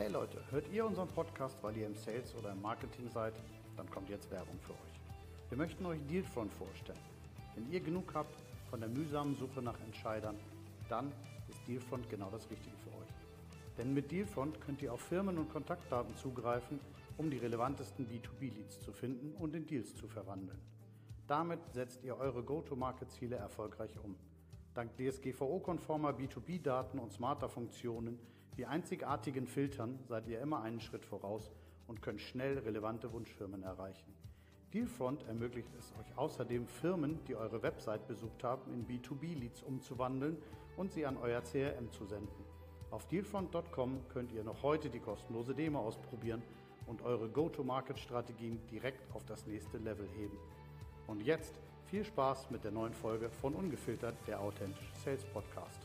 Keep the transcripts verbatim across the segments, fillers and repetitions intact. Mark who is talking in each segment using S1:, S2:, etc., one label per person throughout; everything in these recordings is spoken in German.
S1: Hey Leute, hört ihr unseren Podcast, weil ihr im Sales oder im Marketing seid? Dann kommt jetzt Werbung für euch. Wir möchten euch Dealfront vorstellen. Wenn ihr genug habt von der mühsamen Suche nach Entscheidern, dann ist Dealfront genau das Richtige für euch. Denn mit Dealfront könnt ihr auf Firmen- und Kontaktdaten zugreifen, um die relevantesten B zwei B-Leads zu finden und in Deals zu verwandeln. Damit setzt ihr eure Go-to-Market-Ziele erfolgreich um. Dank D S G V O-konformer B zwei B-Daten und smarter Funktionen wie einzigartigen Filtern seid ihr immer einen Schritt voraus und könnt schnell relevante Wunschfirmen erreichen. Dealfront ermöglicht es euch außerdem, Firmen, die eure Website besucht haben, in B zwei B-Leads umzuwandeln und sie an euer C R M zu senden. Auf dealfront punkt com könnt ihr noch heute die kostenlose Demo ausprobieren und eure Go-to-Market-Strategien direkt auf das nächste Level heben. Und jetzt viel Spaß mit der neuen Folge von Ungefiltert, der authentische Sales Podcast.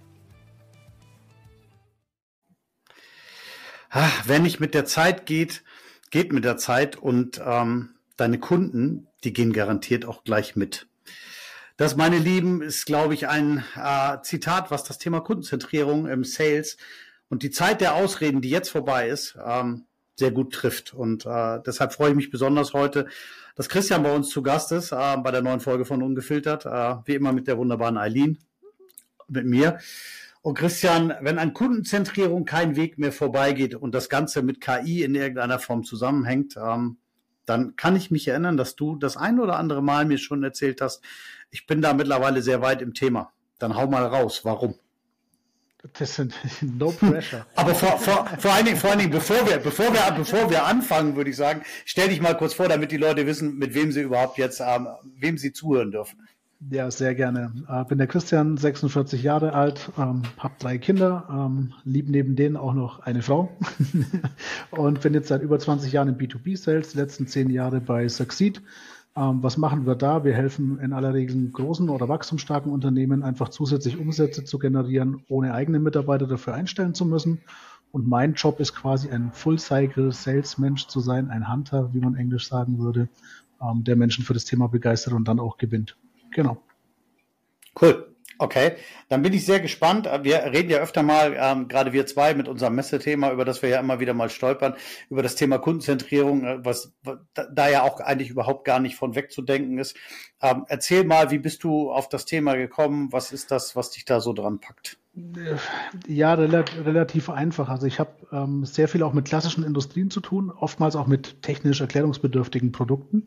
S1: Ach, wenn nicht mit der Zeit geht, geht mit der Zeit und ähm, deine Kunden, die gehen garantiert auch gleich mit. Das, meine Lieben, ist, glaube ich, ein äh, Zitat, was das Thema Kundenzentrierung im Sales und die Zeit der Ausreden, die jetzt vorbei ist, ähm, sehr gut trifft. Und äh, deshalb freue ich mich besonders heute, dass Christian bei uns zu Gast ist, äh, bei der neuen Folge von Ungefiltert, äh, wie immer mit der wunderbaren Eileen, mit mir. Und Christian, wenn an Kundenzentrierung kein Weg mehr vorbeigeht und das Ganze mit K I in irgendeiner Form zusammenhängt, ähm, dann kann ich mich erinnern, dass du das ein oder andere Mal mir schon erzählt hast, ich bin da mittlerweile sehr weit im Thema. Dann hau mal raus, warum?
S2: Das sind no pressure.
S1: Aber vor, vor, vor allen Dingen, vor allen Dingen, bevor wir, bevor wir, bevor wir anfangen, würde ich sagen, stell dich mal kurz vor, damit die Leute wissen, mit wem sie überhaupt jetzt, ähm, wem sie zuhören dürfen.
S2: Ja, sehr gerne. Ich bin der Christian, sechsundvierzig Jahre alt, ähm, habe drei Kinder, ähm, lieb neben denen auch noch eine Frau und bin jetzt seit über zwanzig Jahren im B zwei B-Sales, die letzten zehn Jahre bei Succeed. Ähm, was machen wir da? Wir helfen in aller Regel großen oder wachstumsstarken Unternehmen einfach zusätzlich Umsätze zu generieren, ohne eigene Mitarbeiter dafür einstellen zu müssen. Und mein Job ist quasi ein Full-Cycle-Sales-Mensch zu sein, ein Hunter, wie man Englisch sagen würde, ähm, der Menschen für das Thema begeistert und dann auch gewinnt. Genau.
S1: Cool. Okay, dann bin ich sehr gespannt. Wir reden ja öfter mal, ähm, gerade wir zwei, mit unserem Messethema, über das wir ja immer wieder mal stolpern, über das Thema Kundenzentrierung, was da ja auch eigentlich überhaupt gar nicht von wegzudenken ist. Ähm, erzähl mal, wie bist du auf das Thema gekommen? Was ist das, was dich da so dran packt?
S2: Ja, relativ, relativ einfach. Also ich habe ähm, sehr viel auch mit klassischen Industrien zu tun, oftmals auch mit technisch erklärungsbedürftigen Produkten.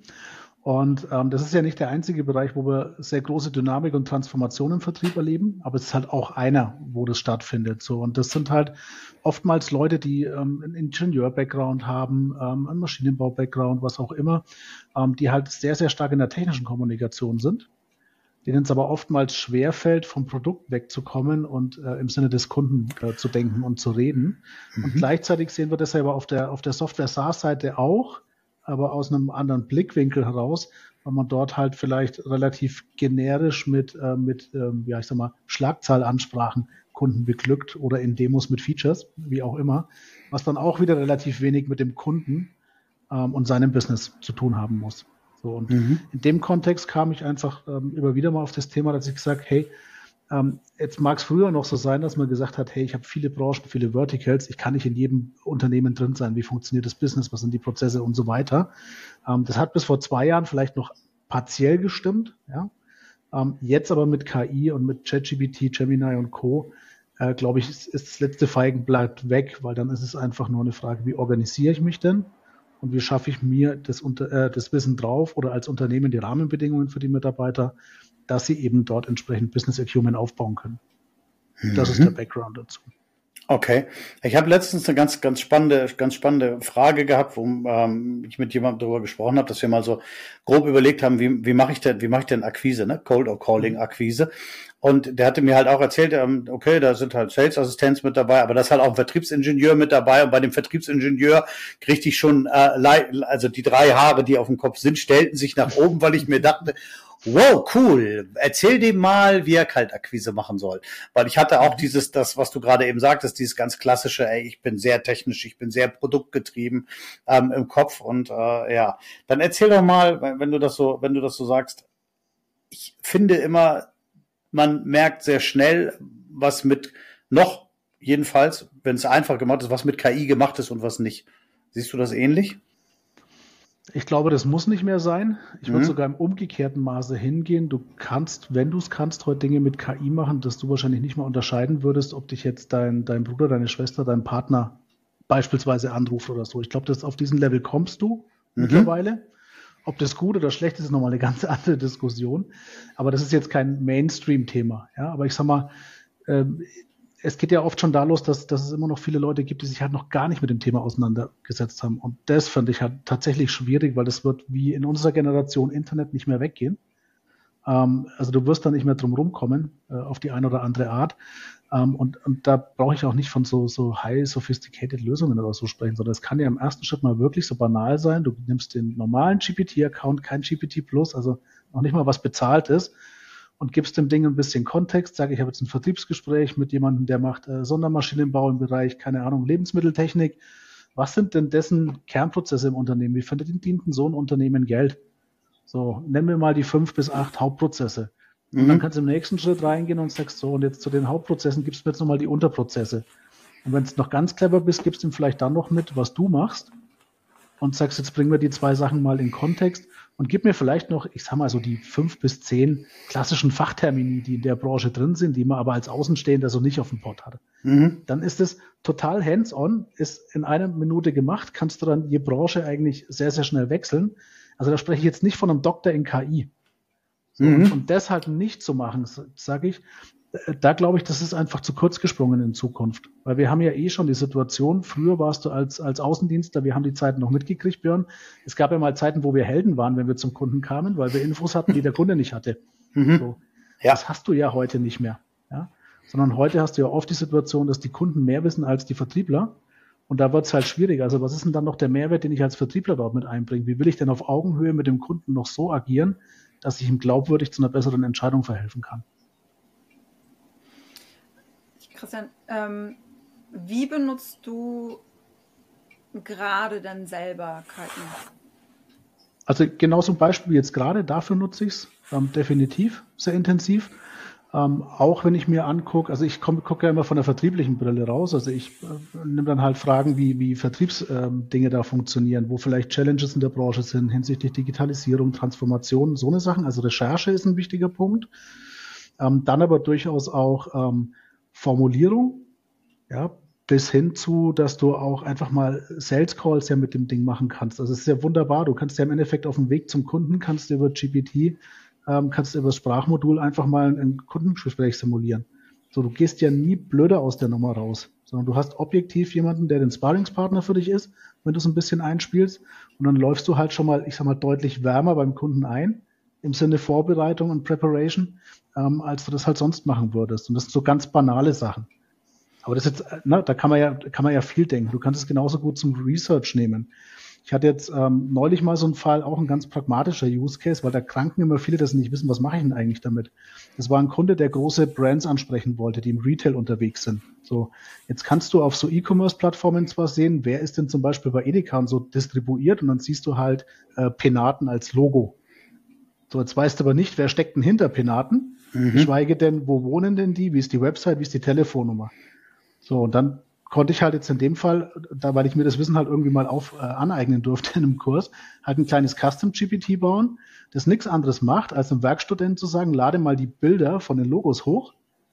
S2: Und ähm, das ist ja nicht der einzige Bereich, wo wir sehr große Dynamik und Transformation im Vertrieb erleben, aber es ist halt auch einer, wo das stattfindet. So, und das sind halt oftmals Leute, die ähm, einen Ingenieur-Background haben, ähm, einen Maschinenbau-Background, was auch immer, ähm, die halt sehr, sehr stark in der technischen Kommunikation sind, denen es aber oftmals schwerfällt, vom Produkt wegzukommen und äh, im Sinne des Kunden äh, zu denken und zu reden. Mhm. Und gleichzeitig sehen wir das ja aber auf der, auf der Software-SaaS-Seite auch, aber aus einem anderen Blickwinkel heraus, weil man dort halt vielleicht relativ generisch mit, äh, mit ähm, ja, ich sag mal, Schlagzahlansprachen Kunden beglückt oder in Demos mit Features, wie auch immer, was dann auch wieder relativ wenig mit dem Kunden ähm, und seinem Business zu tun haben muss. So, und mhm. in dem Kontext kam ich einfach ähm, immer wieder mal auf das Thema, dass ich gesagt, hey, Ähm, jetzt mag es früher noch so sein, dass man gesagt hat, hey, ich habe viele Branchen, viele Verticals, ich kann nicht in jedem Unternehmen drin sein, wie funktioniert das Business, was sind die Prozesse und so weiter. Ähm, das hat bis vor zwei Jahren vielleicht noch partiell gestimmt, ja. Ähm, jetzt aber mit K I und mit ChatGPT, Gemini und Co., äh, glaube ich, ist, ist das letzte Feigenblatt weg, weil dann ist es einfach nur eine Frage, wie organisiere ich mich denn und wie schaffe ich mir das, unter, äh, das Wissen drauf oder als Unternehmen die Rahmenbedingungen für die Mitarbeiter, dass sie eben dort entsprechend Business Acumen aufbauen können. Mhm. Das ist der Background dazu.
S1: Okay. Ich habe letztens eine ganz, ganz spannende, ganz spannende Frage gehabt, wo ähm, ich mit jemandem darüber gesprochen habe, dass wir mal so grob überlegt haben, wie, wie mache ich denn, wie mache ich denn Akquise, ne? Cold or Calling Akquise. Und der hatte mir halt auch erzählt, ähm, okay, da sind halt Sales-Assistenz mit dabei, aber da ist halt auch ein Vertriebsingenieur mit dabei. Und bei dem Vertriebsingenieur kriegte ich schon, äh, also die drei Haare, die auf dem Kopf sind, stellten sich nach oben, weil ich mir dachte, wow, cool. Erzähl dem mal, wie er Kaltakquise machen soll. Weil ich hatte auch dieses, das, was du gerade eben sagtest, dieses ganz klassische, ey, ich bin sehr technisch, ich bin sehr produktgetrieben ähm, im Kopf. Und äh, ja, dann erzähl doch mal, wenn du das so, wenn du das so sagst, ich finde immer, man merkt sehr schnell, was mit noch jedenfalls, wenn es einfach gemacht ist, was mit K I gemacht ist und was nicht. Siehst du das ähnlich?
S2: Ich glaube, das muss nicht mehr sein. Ich würde
S1: Mhm.
S2: sogar im umgekehrten Maße hingehen. Du kannst, wenn du es kannst, heute Dinge mit K I machen, dass du wahrscheinlich nicht mal unterscheiden würdest, ob dich jetzt dein, dein Bruder, deine Schwester, dein Partner beispielsweise anruft oder so. Ich glaube, dass auf diesen Level kommst du
S1: Mhm.
S2: mittlerweile. Ob das gut oder schlecht ist, ist nochmal eine ganz andere Diskussion. Aber das ist jetzt kein Mainstream-Thema. Ja, aber ich sag mal, ähm, es geht ja oft schon da los, dass, dass es immer noch viele Leute gibt, die sich halt noch gar nicht mit dem Thema auseinandergesetzt haben. Und das fand ich halt tatsächlich schwierig, weil das wird wie in unserer Generation Internet nicht mehr weggehen. Ähm, also du wirst da nicht mehr drum rumkommen, äh, auf die eine oder andere Art. Ähm, und, und da brauche ich auch nicht von so, so high sophisticated Lösungen oder so sprechen, sondern es kann ja im ersten Schritt mal wirklich so banal sein. Du nimmst den normalen G P T-Account, kein G P T Plus, also noch nicht mal was bezahlt ist, und gibst dem Ding ein bisschen Kontext. Sage, ich habe jetzt ein Vertriebsgespräch mit jemandem, der macht äh, Sondermaschinenbau im Bereich, keine Ahnung, Lebensmitteltechnik. Was sind denn dessen Kernprozesse im Unternehmen? Wie verdient denn so ein Unternehmen Geld? So, nennen wir mal die fünf bis acht Hauptprozesse. Und
S1: Mhm.
S2: dann kannst du im nächsten Schritt reingehen und sagst so, und jetzt zu den Hauptprozessen gibst du mir jetzt nochmal die Unterprozesse. Und wenn du noch ganz clever bist, gibst du ihm vielleicht dann noch mit, was du machst, und sagst, jetzt bringen wir die zwei Sachen mal in Kontext und gib mir vielleicht noch, ich sag mal so die fünf bis zehn klassischen Fachtermini, die in der Branche drin sind, die man aber als Außenstehender so nicht auf dem Pott hat.
S1: Mhm.
S2: Dann ist es total hands-on, ist in einer Minute gemacht, kannst du dann je Branche eigentlich sehr, sehr schnell wechseln. Also da spreche ich jetzt nicht von einem Doktor in K I. So,
S1: Mhm.
S2: und, und das halt nicht zu machen, sage ich, da glaube ich, das ist einfach zu kurz gesprungen in Zukunft. Weil wir haben ja eh schon die Situation, früher warst du als, als Außendienstler, wir haben die Zeiten noch mitgekriegt, Björn. Es gab ja mal Zeiten, wo wir Helden waren, wenn wir zum Kunden kamen, weil wir Infos hatten, die der Kunde nicht hatte.
S1: Mhm.
S2: So,
S1: Ja.
S2: das hast du ja heute nicht mehr. Ja? Sondern heute hast du ja oft die Situation, dass die Kunden mehr wissen als die Vertriebler. Und da wird es halt schwierig. Also was ist denn dann noch der Mehrwert, den ich als Vertriebler dort mit einbringe? Wie will ich denn auf Augenhöhe mit dem Kunden noch so agieren, dass ich ihm glaubwürdig zu einer besseren Entscheidung verhelfen kann?
S3: Christian, ähm, wie benutzt du gerade dann selber K I?
S2: Also genau zum Beispiel jetzt gerade, dafür nutze ich es ähm, definitiv sehr intensiv. Ähm, auch wenn ich mir angucke, also ich gucke ja immer von der vertrieblichen Brille raus, also ich äh, nehme dann halt Fragen, wie, wie Vertriebsdinge ähm, da funktionieren, wo vielleicht Challenges in der Branche sind hinsichtlich Digitalisierung, Transformation, so eine Sachen. Also Recherche ist ein wichtiger Punkt. Ähm, dann aber durchaus auch ähm, Formulierung, ja, bis hin zu, dass du auch einfach mal Sales Calls ja mit dem Ding machen kannst. Also es ist ja wunderbar. Du kannst ja im Endeffekt auf dem Weg zum Kunden, kannst du über G P T, ähm, kannst du über das Sprachmodul einfach mal ein Kundengespräch simulieren. So, du gehst ja nie blöder aus der Nummer raus, sondern du hast objektiv jemanden, der den Sparringspartner für dich ist, wenn du es ein bisschen einspielst. Und dann läufst du halt schon mal, ich sag mal, deutlich wärmer beim Kunden ein, im Sinne Vorbereitung und Preparation, ähm, als du das halt sonst machen würdest. Und das sind so ganz banale Sachen. Aber das jetzt, na, da kann man ja, kann man ja viel denken. Du kannst es genauso gut zum Research nehmen. Ich hatte jetzt ähm, neulich mal so einen Fall, auch ein ganz pragmatischer Use Case, weil da kranken immer viele, dass sie nicht wissen, was mache ich denn eigentlich damit. Das war ein Kunde, der große Brands ansprechen wollte, die im Retail unterwegs sind. So, jetzt kannst du auf so E-Commerce-Plattformen zwar sehen, wer ist denn zum Beispiel bei Edeka und so distribuiert, und dann siehst du halt äh, Penaten als Logo. So, jetzt weißt du aber nicht, wer steckt denn hinter Penaten,
S1: Mhm.
S2: geschweige denn, wo wohnen denn die, wie ist die Website, wie ist die Telefonnummer. So, und dann konnte ich halt jetzt in dem Fall, da weil ich mir das Wissen halt irgendwie mal auf äh, aneignen durfte in einem Kurs, halt ein kleines Custom-G P T bauen, das nichts anderes macht, als einem Werkstudent zu sagen, lade mal die Bilder von den Logos hoch,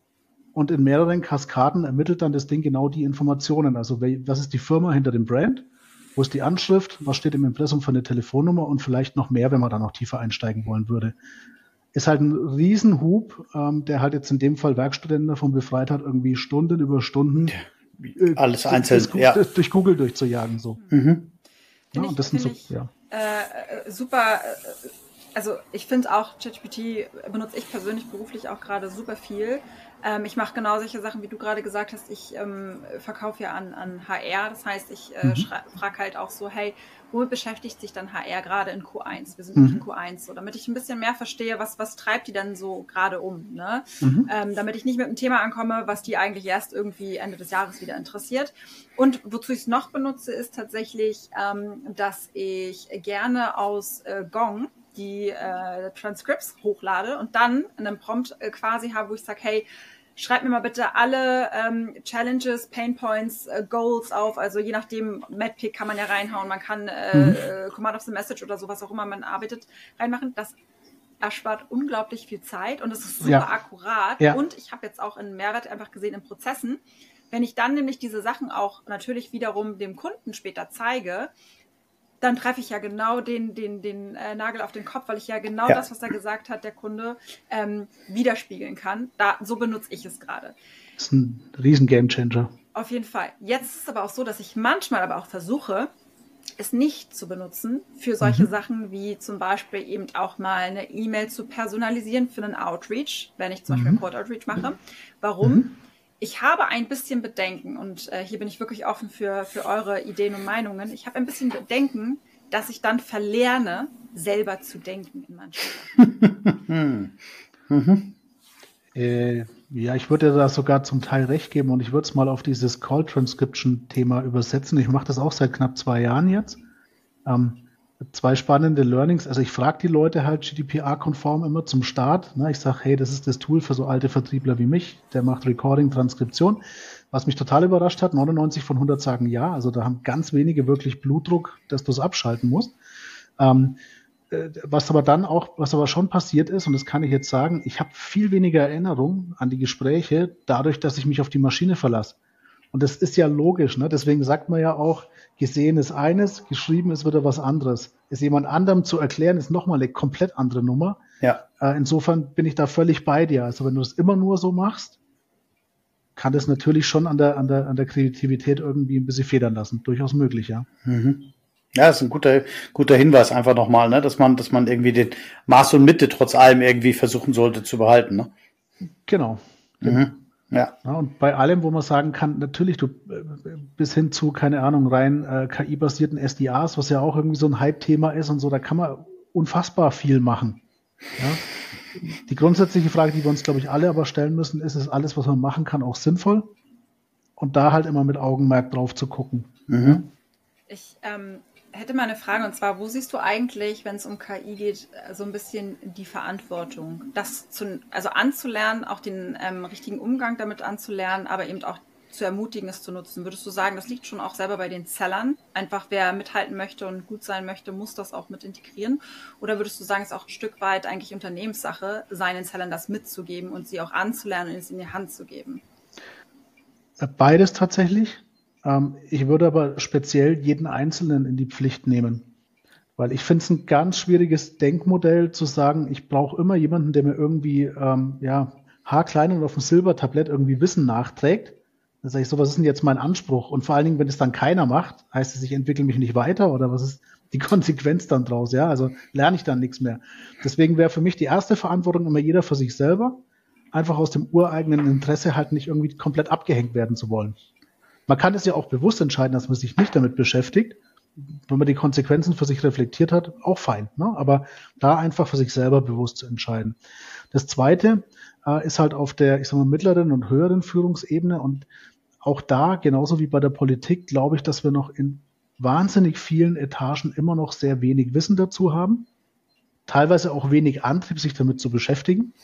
S2: und in mehreren Kaskaden ermittelt dann das Ding genau die Informationen. Also was ist die Firma hinter dem Brand, wo ist die Anschrift, was steht im Impressum für eine Telefonnummer und vielleicht noch mehr, wenn man da noch tiefer einsteigen wollen würde. Ist halt ein Riesenhub, ähm, der halt jetzt in dem Fall Werkstudenten davon befreit hat, irgendwie Stunden über Stunden äh,
S1: Alles einzeln,
S2: durch,
S1: ja.
S2: durch Google durchzujagen. So.
S1: Mhm.
S2: Ja,
S3: ich,
S2: und das sind so,
S3: ich,
S2: ja.
S3: äh, super, äh, also ich finde auch, ChatGPT benutze ich persönlich beruflich auch gerade super viel. Ähm, ich mache genau solche Sachen, wie du gerade gesagt hast. Ich ähm, verkaufe ja an, an H R, das heißt, ich äh,
S2: Mhm.
S3: frage halt auch so, hey, womit beschäftigt sich dann H R gerade in Q eins? Wir sind
S2: Mhm.
S3: nicht in Q eins, so, damit ich ein bisschen mehr verstehe, was, was treibt die dann so gerade um, ne?
S2: Mhm.
S3: Ähm, damit ich nicht mit einem Thema ankomme, was die eigentlich erst irgendwie Ende des Jahres wieder interessiert. Und wozu ich es noch benutze, ist tatsächlich, ähm, dass ich gerne aus äh, Gong die äh, Transcripts hochlade und dann einen Prompt äh, quasi habe, wo ich sage, hey, schreib mir mal bitte alle ähm, Challenges, Pain Points, äh, Goals auf. Also je nachdem, Medpick kann man ja reinhauen, man kann äh, mhm. äh, Command of the Message oder sowas auch immer man arbeitet, reinmachen. Das erspart unglaublich viel Zeit und es ist super
S2: ja.
S3: akkurat.
S2: Ja.
S3: Und ich habe jetzt auch einen Mehrwert einfach gesehen in Prozessen. Wenn ich dann nämlich diese Sachen auch natürlich wiederum dem Kunden später zeige, dann treffe ich ja genau den, den, den äh, Nagel auf den Kopf, weil ich ja genau ja. das, was er gesagt hat, der Kunde ähm, widerspiegeln kann. Da, so benutze ich es gerade.
S2: Das ist ein riesen Gamechanger.
S3: Auf jeden Fall. Jetzt ist es aber auch so, dass ich manchmal aber auch versuche, es nicht zu benutzen für solche mhm. Sachen wie zum Beispiel eben auch mal eine E-Mail zu personalisieren für einen Outreach, wenn ich zum Beispiel
S2: mhm.
S3: einen Cold Outreach mache. Warum? Mhm. Ich habe ein bisschen Bedenken und äh, hier bin ich wirklich offen für, für eure Ideen und Meinungen. Ich habe ein bisschen Bedenken, dass ich dann verlerne, selber zu denken in manchen Sachen.
S2: mhm. äh, ja, ich würde da sogar zum Teil recht geben und ich würde es mal auf dieses Call Transcription Thema übersetzen. Ich mache das auch seit knapp zwei Jahren jetzt. Ähm, Zwei spannende Learnings. Also ich frage die Leute halt G D P R-konform immer zum Start. Ne? Ich sage, hey, das ist das Tool für so alte Vertriebler wie mich. Der macht Recording, Transkription. Was mich total überrascht hat, neunundneunzig von hundert sagen ja. Also da haben ganz wenige wirklich Blutdruck, dass du es abschalten musst. Ähm, äh, was aber dann auch, was aber schon passiert ist, und das kann ich jetzt sagen, ich habe viel weniger Erinnerung an die Gespräche, dadurch, dass ich mich auf die Maschine verlasse. Und das ist ja logisch, ne? Deswegen sagt man ja auch, gesehen ist eines, geschrieben ist wieder was anderes. Es jemand anderem zu erklären, ist nochmal eine komplett andere Nummer.
S1: Ja.
S2: Äh, insofern bin ich da völlig bei dir. Also wenn du es immer nur so machst, kann das natürlich schon an der, an der, an der Kreativität irgendwie ein bisschen federn lassen. Durchaus möglich, ja.
S1: Mhm. Ja, das ist ein guter, guter Hinweis einfach nochmal, ne? Dass man, dass man irgendwie den Maß und Mitte trotz allem irgendwie versuchen sollte zu behalten, ne?
S2: Genau.
S1: Mhm. Ja.
S2: Ja, und bei allem, wo man sagen kann, natürlich, du bis hin zu, keine Ahnung, rein äh, K I-basierten S D As, was ja auch irgendwie so ein Hype-Thema ist und so, da kann man unfassbar viel machen. Ja. Die grundsätzliche Frage, die wir uns, glaube ich, alle aber stellen müssen, ist, ist alles, was man machen kann, auch sinnvoll? Und da halt immer mit Augenmerk drauf zu gucken.
S1: Mhm.
S2: Ja.
S3: Ich ähm, hätte mal eine Frage, und zwar, wo siehst du eigentlich, wenn es um K I geht, so ein bisschen die Verantwortung, das zu, also anzulernen, auch den ähm, richtigen Umgang damit anzulernen, aber eben auch zu ermutigen, es zu nutzen? Würdest du sagen, das liegt schon auch selber bei den Sellern? Einfach, wer mithalten möchte und gut sein möchte, muss das auch mit integrieren? Oder würdest du sagen, es ist auch ein Stück weit eigentlich Unternehmenssache, seinen Sellern das mitzugeben und sie auch anzulernen und es in die Hand zu geben?
S2: Beides tatsächlich. Ich würde aber speziell jeden Einzelnen in die Pflicht nehmen, weil ich finde es ein ganz schwieriges Denkmodell zu sagen, ich brauche immer jemanden, der mir irgendwie ähm, ja, haarklein und auf dem Silbertablett irgendwie Wissen nachträgt. Da sage ich so, was ist denn jetzt mein Anspruch? Und vor allen Dingen, wenn es dann keiner macht, heißt es, ich entwickle mich nicht weiter oder was ist die Konsequenz dann draus? Ja, also lerne ich dann nichts mehr. Deswegen wäre für mich die erste Verantwortung immer jeder für sich selber, einfach aus dem ureigenen Interesse halt nicht irgendwie komplett abgehängt werden zu wollen. Man kann es ja auch bewusst entscheiden, dass man sich nicht damit beschäftigt. Wenn man die Konsequenzen für sich reflektiert hat, auch fein. Ne? Aber da einfach für sich selber bewusst zu entscheiden. Das Zweite äh, ist halt auf der, ich sag mal, mittleren und höheren Führungsebene. Und auch da, genauso wie bei der Politik, glaube ich, dass wir noch in wahnsinnig vielen Etagen immer noch sehr wenig Wissen dazu haben. Teilweise auch wenig Antrieb, sich damit zu beschäftigen.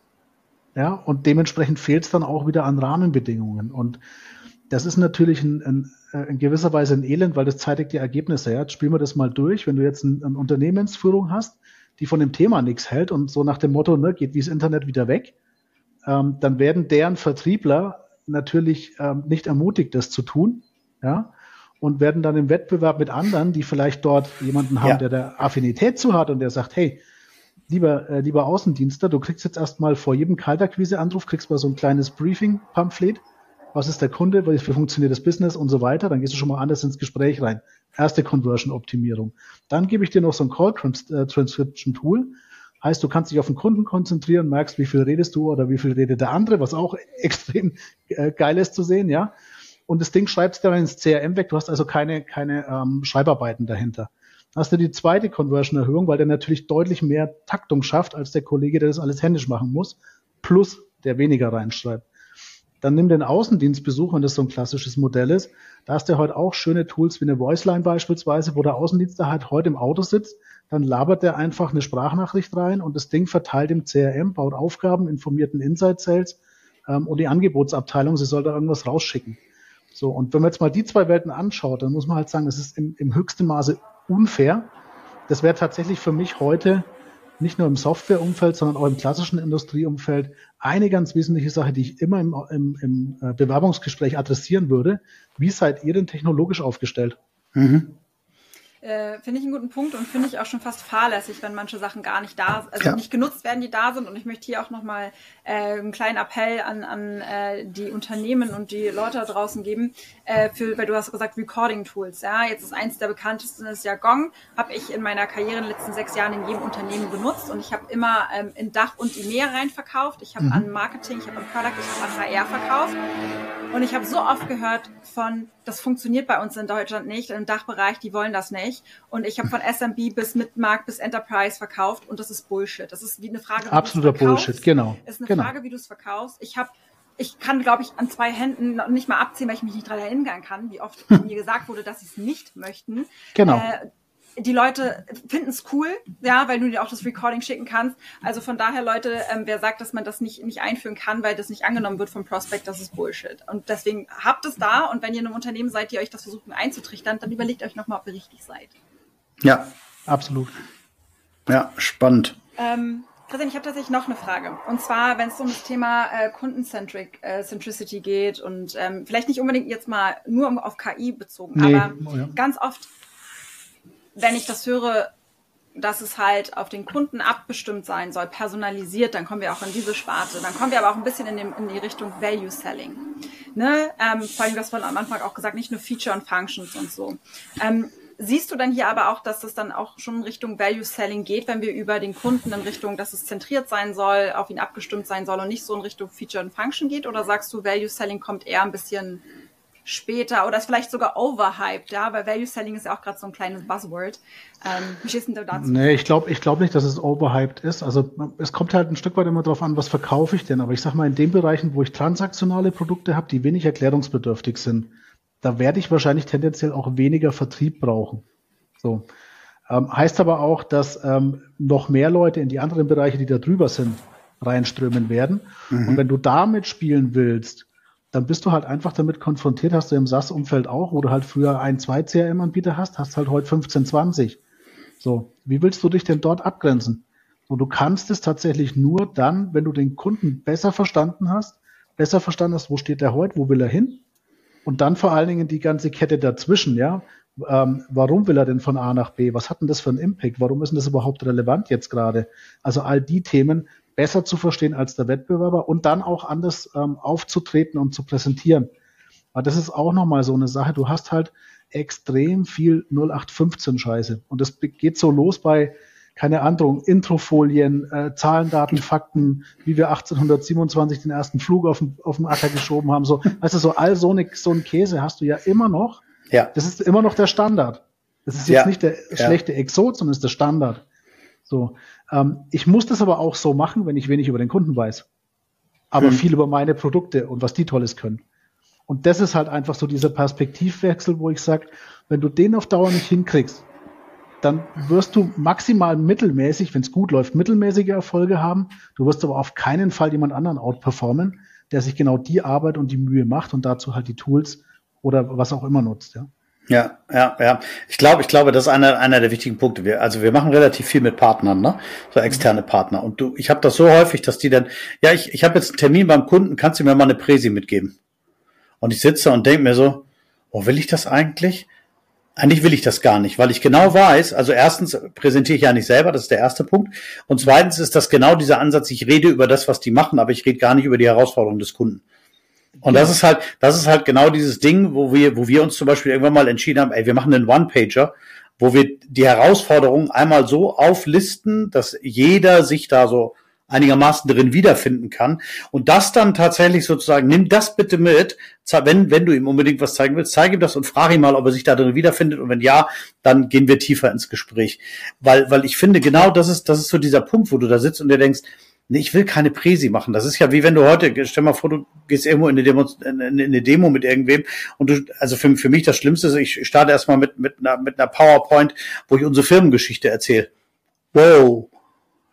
S2: Ja, und dementsprechend fehlt es dann auch wieder an Rahmenbedingungen. Und das ist natürlich ein, ein, in gewisser Weise ein Elend, weil das zeitigt die Ergebnisse. Ja? Jetzt spielen wir das mal durch. Wenn du jetzt ein, eine Unternehmensführung hast, die von dem Thema nichts hält und so nach dem Motto, ne, geht wie das Internet wieder weg, ähm, dann werden deren Vertriebler natürlich ähm, nicht ermutigt, das zu tun, ja, und werden dann im Wettbewerb mit anderen, die vielleicht dort jemanden haben, ja, der da Affinität zu hat und der sagt, hey, lieber, äh, lieber Außendienstler, du kriegst jetzt erstmal vor jedem Kaltakquise-Anruf, kriegst mal so ein kleines Briefing-Pamphlet. Was ist der Kunde, wie funktioniert das Business und so weiter. Dann gehst du schon mal anders ins Gespräch rein. Erste Conversion-Optimierung. Dann gebe ich dir noch so ein Call-Transcription-Tool. Heißt, du kannst dich auf den Kunden konzentrieren, merkst, wie viel redest du oder wie viel redet der andere, was auch extrem äh, geil ist zu sehen, ja. Und das Ding schreibst du dann ins C R M weg. Du hast also keine, keine ähm, Schreibarbeiten dahinter. Dann hast du die zweite Conversion-Erhöhung, weil der natürlich deutlich mehr Taktung schafft als der Kollege, der das alles händisch machen muss, plus der weniger reinschreibt. Dann nimm den Außendienstbesuch, wenn das so ein klassisches Modell ist. Da hast du heute auch schöne Tools wie eine Voiceline beispielsweise, wo der Außendienstler halt heute im Auto sitzt. Dann labert der einfach eine Sprachnachricht rein und das Ding verteilt im C R M, baut Aufgaben, informiert einen Inside Sales ähm, und die Angebotsabteilung, sie soll da irgendwas rausschicken. So, und wenn man jetzt mal die zwei Welten anschaut, dann muss man halt sagen, das ist im, im höchsten Maße unfair. Das wäre tatsächlich für mich heute nicht nur im Softwareumfeld, sondern auch im klassischen Industrieumfeld eine ganz wesentliche Sache, die ich immer im, im, im Bewerbungsgespräch adressieren würde. Wie seid ihr denn technologisch aufgestellt?
S3: Mhm. Äh, finde ich einen guten Punkt und finde ich auch schon fast fahrlässig, wenn manche Sachen gar nicht da, also ja. nicht genutzt werden, die da sind. Und ich möchte hier auch nochmal äh, einen kleinen Appell an, an äh, die Unternehmen und die Leute da draußen geben, äh, für, weil du hast gesagt Recording-Tools. Ja, jetzt ist eins der bekanntesten ist ja Gong, habe ich in meiner Karriere in den letzten sechs Jahren in jedem Unternehmen benutzt und ich habe immer ähm, in Dach und EMEA rein verkauft. Ich habe mhm. an Marketing, ich habe an Product, ich habe an H R verkauft. Und ich habe so oft gehört von, das funktioniert bei uns in Deutschland nicht, im Dachbereich, die wollen das nicht. Und ich habe von S M B bis Mid-Markt bis Enterprise verkauft und das ist Bullshit. Das ist wie eine Frage, wie
S2: absoluter Bullshit, genau.
S3: Das ist eine
S2: genau.
S3: Frage, wie du es verkaufst. Ich habe, ich kann, glaube ich, an zwei Händen noch nicht mal abziehen, weil ich mich nicht daran erinnern kann, wie oft mir gesagt wurde, dass sie es nicht möchten.
S2: Genau.
S3: Äh, Die Leute finden es cool, ja, weil du dir auch das Recording schicken kannst. Also von daher, Leute, ähm, wer sagt, dass man das nicht nicht einführen kann, weil das nicht angenommen wird vom Prospect, das ist Bullshit. Und deswegen habt es da und wenn ihr in einem Unternehmen seid, die euch das versuchen einzutrichtern, dann überlegt euch nochmal, ob ihr richtig seid.
S1: Ja, absolut. Ja, spannend.
S3: Ähm, Christian, ich habe tatsächlich noch eine Frage. Und zwar, wenn es um das Thema äh, Kundencentric, äh, Centricity geht und ähm, vielleicht nicht unbedingt jetzt mal nur auf K I bezogen, nee, aber oh ja. ganz oft wenn ich das höre, dass es halt auf den Kunden abgestimmt sein soll, personalisiert, dann kommen wir auch in diese Sparte. Dann kommen wir aber auch ein bisschen in, dem, in die Richtung Value Selling. Ne? Ähm, vor allem, das wurde am Anfang auch gesagt, nicht nur Feature und Functions und so. Ähm, siehst du dann hier aber auch, dass das dann auch schon in Richtung Value Selling geht, wenn wir über den Kunden in Richtung, dass es zentriert sein soll, auf ihn abgestimmt sein soll und nicht so in Richtung Feature und Function geht? Oder sagst du, Value Selling kommt eher ein bisschen später oder ist vielleicht sogar overhyped, ja, weil Value Selling ist ja auch gerade so ein kleines Buzzword. Ähm, wie stehst du dazu?
S2: Nee, ich glaube ich glaub nicht, dass es overhyped ist. Also es kommt halt ein Stück weit immer darauf an, was verkaufe ich denn. Aber ich sag mal, in den Bereichen, wo ich transaktionale Produkte habe, die wenig erklärungsbedürftig sind, da werde ich wahrscheinlich tendenziell auch weniger Vertrieb brauchen. So. Ähm, heißt aber auch, dass ähm, noch mehr Leute in die anderen Bereiche, die da drüber sind, reinströmen werden. Mhm. Und wenn du damit spielen willst, dann bist du halt einfach damit konfrontiert, hast du im SaaS-Umfeld auch, wo du halt früher ein, zwei C R M-Anbieter hast, hast halt heute fünfzehn, zwanzig. So, wie willst du dich denn dort abgrenzen? Und du kannst es tatsächlich nur dann, wenn du den Kunden besser verstanden hast, besser verstanden hast, wo steht der heute, wo will er hin? Und dann vor allen Dingen die ganze Kette dazwischen, ja. Ähm, warum will er denn von A nach B? Was hat denn das für einen Impact? Warum ist denn das überhaupt relevant jetzt gerade? Also all die Themen besser zu verstehen als der Wettbewerber und dann auch anders ähm, aufzutreten und zu präsentieren. Aber das ist auch nochmal so eine Sache. Du hast halt extrem viel null acht fünfzehn Scheiße. Und das geht so los bei, keine Ahnung, Introfolien, äh, Zahlen, Daten, Fakten, wie wir achtzehnhundertsiebenundzwanzig den ersten Flug auf den, auf den Acker geschoben haben. So, weißt du, so all so, eine, so ein Käse hast du ja immer noch.
S1: Ja.
S2: Das ist immer noch der Standard. Das ist jetzt ja. nicht der schlechte Exot, sondern ist der Standard. So, ähm, ich muss das aber auch so machen, wenn ich wenig über den Kunden weiß, aber hm. viel über meine Produkte und was die Tolles können. Und das ist halt einfach so dieser Perspektivwechsel, wo ich sage, wenn du den auf Dauer nicht hinkriegst, dann wirst du maximal mittelmäßig, wenn es gut läuft, mittelmäßige Erfolge haben. Du wirst aber auf keinen Fall jemand anderen outperformen, der sich genau die Arbeit und die Mühe macht und dazu halt die Tools oder was auch immer nutzt, ja.
S1: Ja, ja, ja. Ich glaube, ich glaube, das ist einer, einer der wichtigen Punkte. Wir, also wir machen relativ viel mit Partnern, ne? So externe Partner. Und du, ich habe das so häufig, dass die dann, ja, ich, ich habe jetzt einen Termin beim Kunden, kannst du mir mal eine Präsi mitgeben? Und ich sitze und denke mir so, oh, will ich das eigentlich? Eigentlich will ich das gar nicht, weil ich genau weiß, also erstens präsentiere ich ja nicht selber, das ist der erste Punkt. Und zweitens ist das genau dieser Ansatz, ich rede über das, was die machen, aber ich rede gar nicht über die Herausforderungen des Kunden. Und das ist halt, das ist halt genau dieses Ding, wo wir, wo wir uns zum Beispiel irgendwann mal entschieden haben, ey, wir machen einen One-Pager, wo wir die Herausforderungen einmal so auflisten, dass jeder sich da so einigermaßen drin wiederfinden kann. Und das dann tatsächlich sozusagen, nimm das bitte mit, wenn, wenn du ihm unbedingt was zeigen willst, zeig ihm das und frag ihn mal, ob er sich da drin wiederfindet. Und wenn ja, dann gehen wir tiefer ins Gespräch. Weil, weil ich finde, genau das ist, das ist so dieser Punkt, wo du da sitzt und dir denkst, nee, ich will keine Präsi machen. Das ist ja wie wenn du heute, stell mal vor, du gehst irgendwo in eine Demo, in eine Demo mit irgendwem und du, also für, für mich das Schlimmste ist, ich starte erstmal mit, mit einer, mit einer PowerPoint, wo ich unsere Firmengeschichte erzähle. Wow.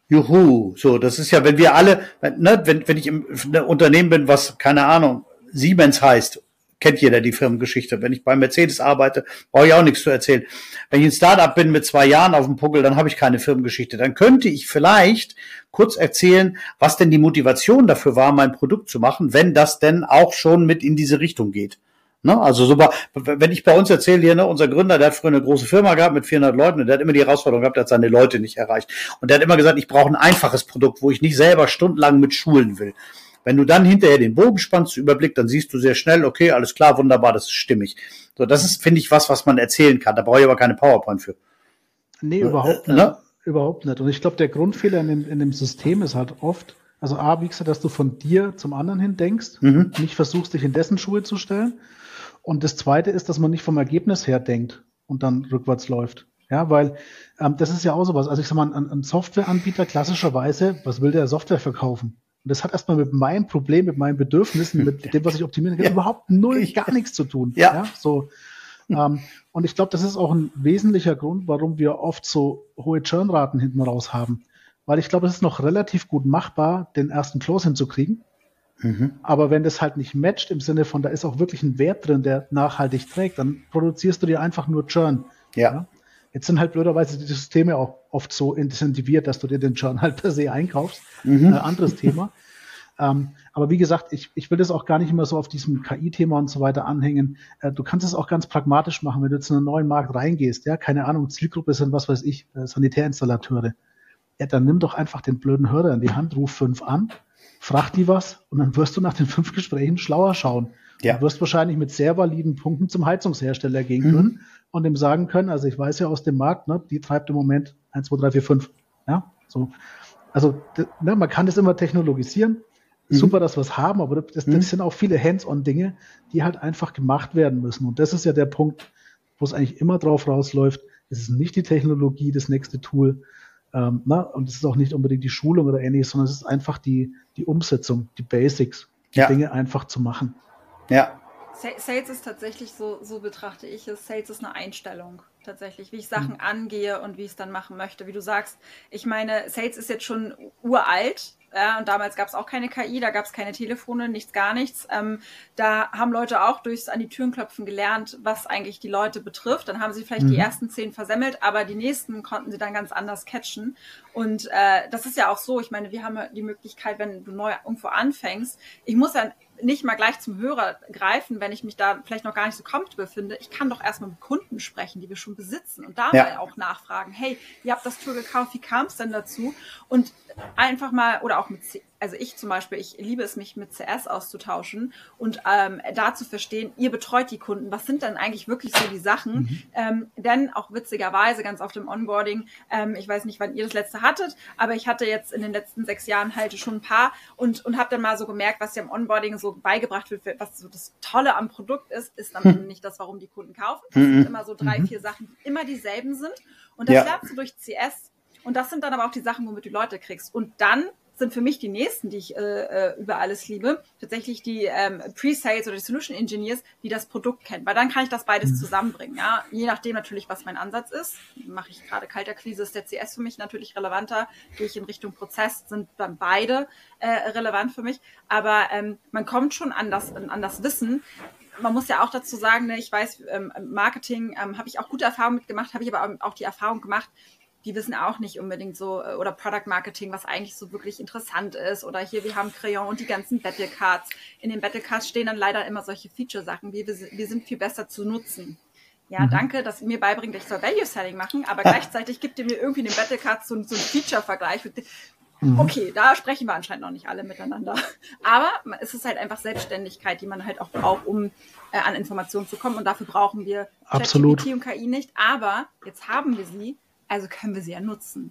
S1: Juhu, so, das ist ja, wenn wir alle, ne, wenn, wenn ich im Unternehmen bin, was, keine Ahnung, Siemens heißt, kennt jeder die Firmengeschichte. Wenn ich bei Mercedes arbeite, brauche ich auch nichts zu erzählen. Wenn ich ein Startup bin mit zwei Jahren auf dem Puckel, dann habe ich keine Firmengeschichte. Dann könnte ich vielleicht kurz erzählen, was denn die Motivation dafür war, mein Produkt zu machen, wenn das denn auch schon mit in diese Richtung geht. Ne? Also so, wenn ich bei uns erzähle hier, ne, unser Gründer, der hat früher eine große Firma gehabt mit vierhundert Leuten und der hat immer die Herausforderung gehabt, der hat seine Leute nicht erreicht. Und der hat immer gesagt, ich brauche ein einfaches Produkt, wo ich nicht selber stundenlang mit schulen will. Wenn du dann hinterher den Bogen spannst, Überblick, dann siehst du sehr schnell, okay, alles klar, wunderbar, das ist stimmig. So, das ist, finde ich, was, was man erzählen kann. Da brauche ich aber keine PowerPoint für.
S2: Nee, überhaupt nicht. Ne? Überhaupt nicht. Und ich glaube, der Grundfehler in dem, in dem System ist halt oft, also A, wie gesagt, dass du von dir zum anderen hin denkst, mhm. nicht versuchst, dich in dessen Schuhe zu stellen. Und das Zweite ist, dass man nicht vom Ergebnis her denkt und dann rückwärts läuft. Ja, weil ähm, das ist ja auch sowas. Also ich sag mal, ein, ein Softwareanbieter klassischerweise, was will der Software verkaufen? Und das hat erstmal mit meinem Problem, mit meinen Bedürfnissen, mit dem, was ich optimieren kann, ja. überhaupt null, gar nichts zu tun.
S1: Ja.
S2: ja so. ähm, und ich glaube, das ist auch ein wesentlicher Grund, warum wir oft so hohe Churnraten hinten raus haben. Weil ich glaube, es ist noch relativ gut machbar, den ersten Close hinzukriegen. Mhm. Aber wenn das halt nicht matcht, im Sinne von, da ist auch wirklich ein Wert drin, der nachhaltig trägt, dann produzierst du dir einfach nur Churn.
S1: Ja.
S2: ja? Jetzt sind halt blöderweise die Systeme auch oft so incentiviert, dass du dir den Churn halt per se einkaufst. Mhm. Äh, anderes Thema. ähm, aber wie gesagt, ich, ich will das auch gar nicht immer so auf diesem K I-Thema und so weiter anhängen. Äh, du kannst es auch ganz pragmatisch machen, wenn du jetzt in einen neuen Markt reingehst. Ja, keine Ahnung, Zielgruppe sind, was weiß ich, äh, Sanitärinstallateure. Ja, dann nimm doch einfach den blöden Hörer in die Hand, ruf fünf an, frag die was und dann wirst du nach den fünf Gesprächen schlauer schauen. Ja. Du wirst wahrscheinlich mit sehr validen Punkten zum Heizungshersteller gehen können mhm. und ihm sagen können, also ich weiß ja aus dem Markt, ne, die treibt im Moment eins, zwei, drei, vier, fünf. Ja, so. Also ne, man kann das immer technologisieren. Mhm. Super, dass wir es haben, aber das, das mhm. sind auch viele Hands-on-Dinge, die halt einfach gemacht werden müssen. Und das ist ja der Punkt, wo es eigentlich immer drauf rausläuft. Es ist nicht die Technologie, das nächste Tool, ähm, na, und es ist auch nicht unbedingt die Schulung oder ähnliches, sondern es ist einfach die, die Umsetzung, die Basics, die ja. Dinge einfach zu machen.
S1: Ja.
S3: Sales ist tatsächlich so, so betrachte ich es. Sales ist eine Einstellung tatsächlich, wie ich Sachen mhm. angehe und wie ich es dann machen möchte. Wie du sagst, ich meine, Sales ist jetzt schon uralt. Ja, und damals gab es auch keine K I, da gab es keine Telefone, nichts, gar nichts. Ähm, da haben Leute auch durchs an die Türen klopfen gelernt, was eigentlich die Leute betrifft. Dann haben sie vielleicht mhm. die ersten zehn versemmelt, aber die nächsten konnten sie dann ganz anders catchen. Und äh, das ist ja auch so, ich meine, wir haben ja die Möglichkeit, wenn du neu irgendwo anfängst, ich muss dann nicht mal gleich zum Hörer greifen, wenn ich mich da vielleicht noch gar nicht so comfortable finde. Ich kann doch erstmal mit Kunden sprechen, die wir schon besitzen und da ja. mal auch nachfragen, hey, ihr habt das Tool gekauft, wie kam es denn dazu? Und einfach mal, oder auch mit, C- also ich zum Beispiel, ich liebe es, mich mit C S auszutauschen und ähm, da zu verstehen, ihr betreut die Kunden, was sind denn eigentlich wirklich so die Sachen? Mhm. Ähm, denn auch witzigerweise, ganz oft im Onboarding, ähm, ich weiß nicht, wann ihr das letzte hattet, aber ich hatte jetzt in den letzten sechs Jahren halt schon ein paar und, und habe dann mal so gemerkt, was ja im Onboarding so beigebracht wird, was so das Tolle am Produkt ist, ist am Ende nicht das, warum die Kunden kaufen. Das mhm. sind immer so drei, vier Sachen, die immer dieselben sind und das ja. lernst du durch C S. Und das sind dann aber auch die Sachen, womit du Leute kriegst. Und dann sind für mich die nächsten, die ich äh, über alles liebe, tatsächlich die ähm, Pre-Sales oder die Solution Engineers, die das Produkt kennen. Weil dann kann ich das beides zusammenbringen. Ja? Je nachdem natürlich, was mein Ansatz ist. Mache ich gerade Kaltakquise, ist der C S für mich natürlich relevanter. Gehe ich in Richtung Prozess, sind dann beide äh, relevant für mich. Aber ähm, man kommt schon an das, an das Wissen. Man muss ja auch dazu sagen, ne, ich weiß, ähm, Marketing ähm, habe ich auch gute Erfahrungen mitgemacht, habe ich aber auch die Erfahrung gemacht, die wissen auch nicht unbedingt so, oder Product Marketing, was eigentlich so wirklich interessant ist. Oder hier, wir haben Crayon und die ganzen Battle Cards. In den Battle Cards stehen dann leider immer solche Feature-Sachen, wie wir, wir sind viel besser zu nutzen. Ja, mhm. danke, dass ihr mir beibringt, ich soll Value-Selling machen, aber gleichzeitig gibt ihr mir irgendwie in den Battle Cards so, so einen Feature-Vergleich. Mhm. Okay, da sprechen wir anscheinend noch nicht alle miteinander. Aber es ist halt einfach Selbstständigkeit, die man halt auch braucht, um äh, an Informationen zu kommen. Und dafür brauchen wir
S2: Absolut.
S3: ChatGPT und K I nicht. Aber jetzt haben wir sie. Also können wir sie ja nutzen.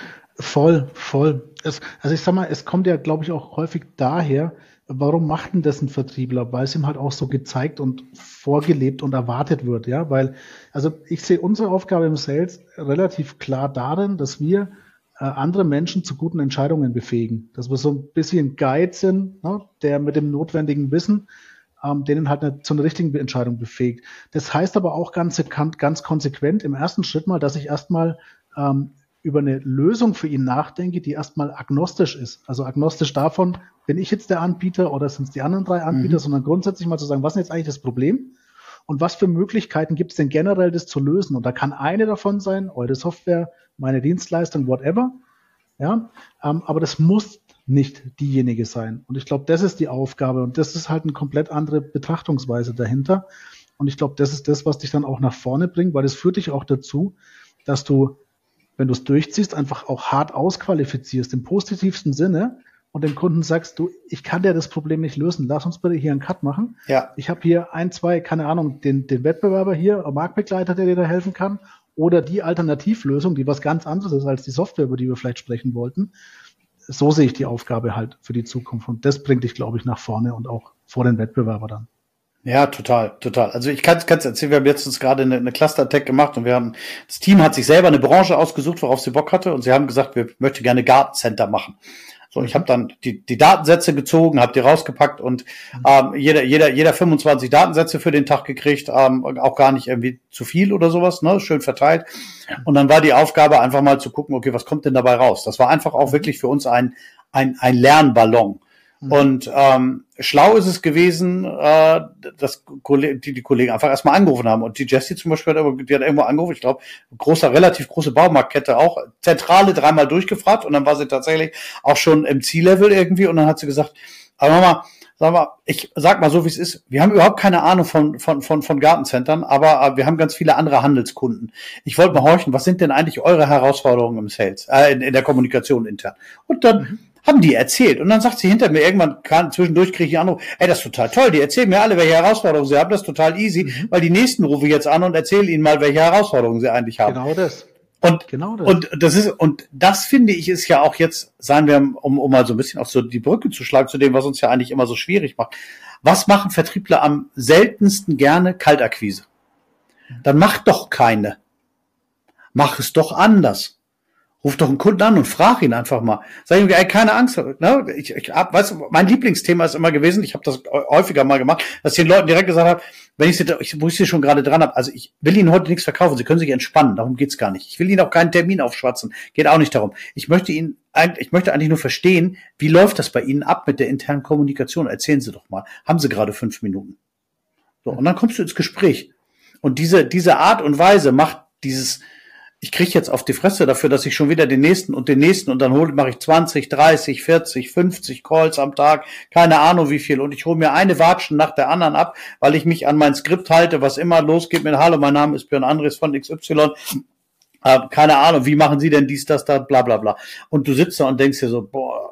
S2: Voll, voll. Es, also ich sag mal, es kommt ja, glaube ich, auch häufig daher, warum macht denn das ein Vertriebler? Weil es ihm halt auch so gezeigt und vorgelebt und erwartet wird, ja, weil, also ich sehe unsere Aufgabe im Sales relativ klar darin, dass wir äh, andere Menschen zu guten Entscheidungen befähigen. Dass wir so ein bisschen Guide sind, ne, der mit dem notwendigen Wissen Ähm, denen halt eine, zu einer richtigen Entscheidung befähigt. Das heißt aber auch ganz, ganz konsequent im ersten Schritt mal, dass ich erstmal ähm, über eine Lösung für ihn nachdenke, die erstmal agnostisch ist. Also agnostisch davon, bin ich jetzt der Anbieter oder sind es die anderen drei Anbieter, mhm. sondern grundsätzlich mal zu sagen, was ist jetzt eigentlich das Problem und was für Möglichkeiten gibt es denn generell, das zu lösen? Und da kann eine davon sein, eure Software, meine Dienstleistung, whatever. Ja, ähm, aber das muss nicht diejenige sein. Und ich glaube, das ist die Aufgabe und das ist halt eine komplett andere Betrachtungsweise dahinter. Und ich glaube, das ist das, was dich dann auch nach vorne bringt, weil das führt dich auch dazu, dass du, wenn du es durchziehst, einfach auch hart ausqualifizierst, im positivsten Sinne und dem Kunden sagst, du, ich kann dir das Problem nicht lösen, lass uns bitte hier einen Cut machen.
S1: Ja.
S2: Ich habe hier ein, zwei, keine Ahnung, den, den Wettbewerber hier, einen Marktbegleiter, der dir da helfen kann oder die Alternativlösung, die was ganz anderes ist als die Software, über die wir vielleicht sprechen wollten. So sehe ich die Aufgabe halt für die Zukunft und das bringt dich, glaube ich, nach vorne und auch vor den Wettbewerber dann.
S1: Ja, total, total. Also ich kann es erzählen, wir haben jetzt uns gerade eine, eine Cluster-Attack gemacht und wir haben, das Team hat sich selber eine Branche ausgesucht, worauf sie Bock hatte und sie haben gesagt, wir möchten gerne Gartencenter machen. So, ich habe dann die, die Datensätze gezogen, habe die rausgepackt und ähm, jeder, jeder, jeder fünfundzwanzig Datensätze für den Tag gekriegt, ähm, auch gar nicht irgendwie zu viel oder sowas, ne, schön verteilt. Und dann war die Aufgabe einfach mal zu gucken, okay, was kommt denn dabei raus? Das war einfach auch wirklich für uns ein, ein, ein Lernballon. Mhm. Und ähm, schlau ist es gewesen, äh, dass die, die Kollegen einfach erstmal angerufen haben. Und die Jessie zum Beispiel, hat, die hat irgendwo angerufen, ich glaube, großer, relativ große Baumarktkette auch, Zentrale dreimal durchgefragt und dann war sie tatsächlich auch schon im Ziellevel irgendwie und dann hat sie gesagt, aber Mama, sag mal, ich sag mal so, wie es ist, wir haben überhaupt keine Ahnung von von von von Gartencentern, aber äh, wir haben ganz viele andere Handelskunden. Ich wollte mal horchen, was sind denn eigentlich eure Herausforderungen im Sales, äh, in, in der Kommunikation intern? Und dann mhm. haben die erzählt. Und dann sagt sie hinter mir, irgendwann kann, zwischendurch kriege ich einen Anruf, ey, das ist total toll, die erzählen mir alle, welche Herausforderungen sie haben, das ist total easy, mhm. weil die nächsten rufe ich jetzt an und erzähle ihnen mal, welche Herausforderungen sie eigentlich haben.
S2: Genau das.
S1: Und,
S2: genau das.
S1: und das ist, und das finde ich ist ja auch jetzt, sagen wir, um, um mal so ein bisschen auf so die Brücke zu schlagen zu dem, was uns ja eigentlich immer so schwierig macht. Was machen Vertriebler am seltensten gerne? Kaltakquise. Dann mach doch keine. Mach es doch anders. Ruf doch einen Kunden an und frag ihn einfach mal. Sag ihm, ey, keine Angst. Ne? Ich, ich hab, weißt du, mein Lieblingsthema ist immer gewesen, ich habe das häufiger mal gemacht, dass ich den Leuten direkt gesagt habe, wenn ich sie, wo ich sie schon gerade dran habe, also ich will Ihnen heute nichts verkaufen, Sie können sich entspannen, darum geht's gar nicht. Ich will Ihnen auch keinen Termin aufschwatzen, geht auch nicht darum. Ich möchte Ihnen, ich möchte eigentlich nur verstehen, wie läuft das bei Ihnen ab mit der internen Kommunikation? Erzählen Sie doch mal. Haben Sie gerade fünf Minuten? So, und dann kommst du ins Gespräch. Und diese, diese Art und Weise macht dieses, ich kriege jetzt auf die Fresse dafür, dass ich schon wieder den nächsten und den nächsten und dann hole, mache ich zwanzig, dreißig, vierzig, fünfzig Calls am Tag, keine Ahnung wie viel und ich hole mir eine Watschen nach der anderen ab, weil ich mich an mein Skript halte, was immer losgeht mit Hallo, mein Name ist Björn Andres von X Y, äh, keine Ahnung, wie machen Sie denn dies, das, da, bla bla bla. Und du sitzt da und denkst dir so, boah,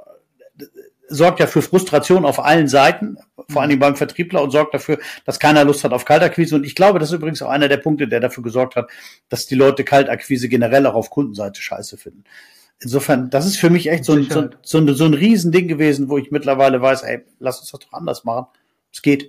S1: sorgt ja für Frustration auf allen Seiten, vor allem beim Vertriebler und sorgt dafür, dass keiner Lust hat auf Kaltakquise. Und ich glaube, das ist übrigens auch einer der Punkte, der dafür gesorgt hat, dass die Leute Kaltakquise generell auch auf Kundenseite scheiße finden. Insofern, das ist für mich echt so ein, so, so, ein, so ein Riesending gewesen, wo ich mittlerweile weiß, ey, lass uns das doch anders machen. Es geht.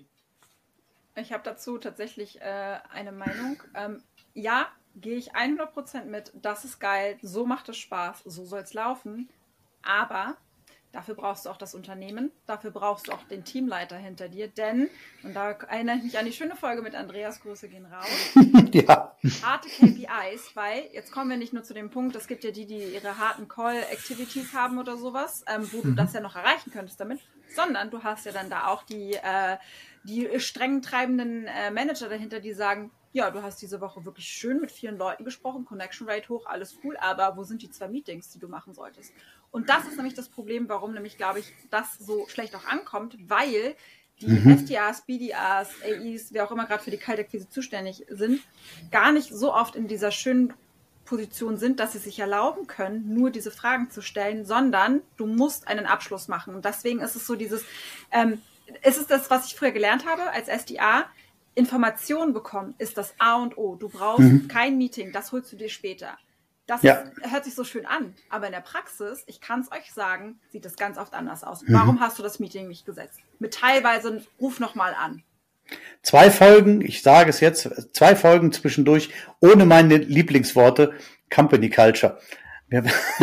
S3: Ich habe dazu tatsächlich äh, eine Meinung. Ähm, ja, gehe ich hundert Prozent mit. Das ist geil. So macht es Spaß. So soll es laufen. Aber dafür brauchst du auch das Unternehmen, dafür brauchst du auch den Teamleiter hinter dir, denn, und da erinnere ich mich an die schöne Folge mit Andreas, Grüße gehen raus,
S1: ja.
S3: harte K P Is, weil jetzt kommen wir nicht nur zu dem Punkt, es gibt ja die, die ihre harten Call-Activities haben oder sowas, ähm, wo du das ja noch erreichen könntest damit, sondern du hast ja dann da auch die, äh, die streng treibenden äh, Manager dahinter, die sagen, ja, du hast diese Woche wirklich schön mit vielen Leuten gesprochen, Connection Rate hoch, alles cool, aber wo sind die zwei Meetings, die du machen solltest? Und das ist nämlich das Problem, warum nämlich, glaube ich, das so schlecht auch ankommt, weil die mhm. S D Rs, B D Rs, A Es, wer auch immer gerade für die Kaltakquise zuständig sind, gar nicht so oft in dieser schönen Position sind, dass sie sich erlauben können, nur diese Fragen zu stellen, sondern du musst einen Abschluss machen. Und deswegen ist es so dieses, ähm, es ist das, was ich früher gelernt habe als S D R, Informationen bekommen ist das A und O. Du brauchst mhm. kein Meeting, das holst du dir später. Das ja. ist, hört sich so schön an, aber in der Praxis, ich kann es euch sagen, sieht es ganz oft anders aus. Mhm. Warum hast du das Meeting nicht gesetzt? Mit teilweise, ruf nochmal an.
S1: Zwei Folgen, ich sage es jetzt, zwei Folgen zwischendurch, ohne meine Lieblingsworte, Company Culture. Ja,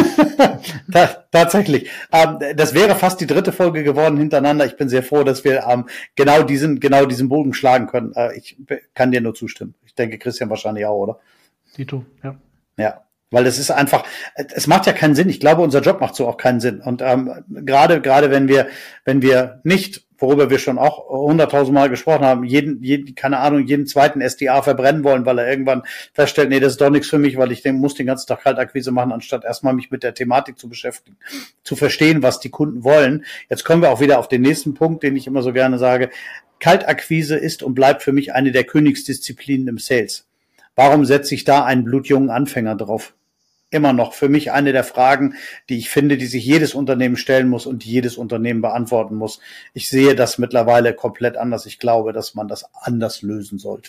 S1: da, tatsächlich. Ähm, das wäre fast die dritte Folge geworden hintereinander. Ich bin sehr froh, dass wir ähm, genau diesen, genau diesen Bogen schlagen können. Äh, ich kann dir nur zustimmen. Ich denke, Christian wahrscheinlich auch, oder?
S2: Dito, ja.
S1: Ja. Weil es ist einfach, es macht ja keinen Sinn. Ich glaube, unser Job macht so auch keinen Sinn. Und ähm, gerade gerade wenn wir wenn wir nicht, worüber wir schon auch hunderttausend Mal gesprochen haben, jeden, jeden, keine Ahnung, jeden zweiten S D A verbrennen wollen, weil er irgendwann feststellt, nee, das ist doch nichts für mich, weil ich den, muss den ganzen Tag Kaltakquise machen, anstatt erstmal mich mit der Thematik zu beschäftigen, zu verstehen, was die Kunden wollen. Jetzt kommen wir auch wieder auf den nächsten Punkt, den ich immer so gerne sage. Kaltakquise ist und bleibt für mich eine der Königsdisziplinen im Sales. Warum setze ich da einen blutjungen Anfänger drauf? Immer noch für mich eine der Fragen, die ich finde, die sich jedes Unternehmen stellen muss und die jedes Unternehmen beantworten muss. Ich sehe das mittlerweile komplett anders. Ich glaube, dass man das anders lösen sollte.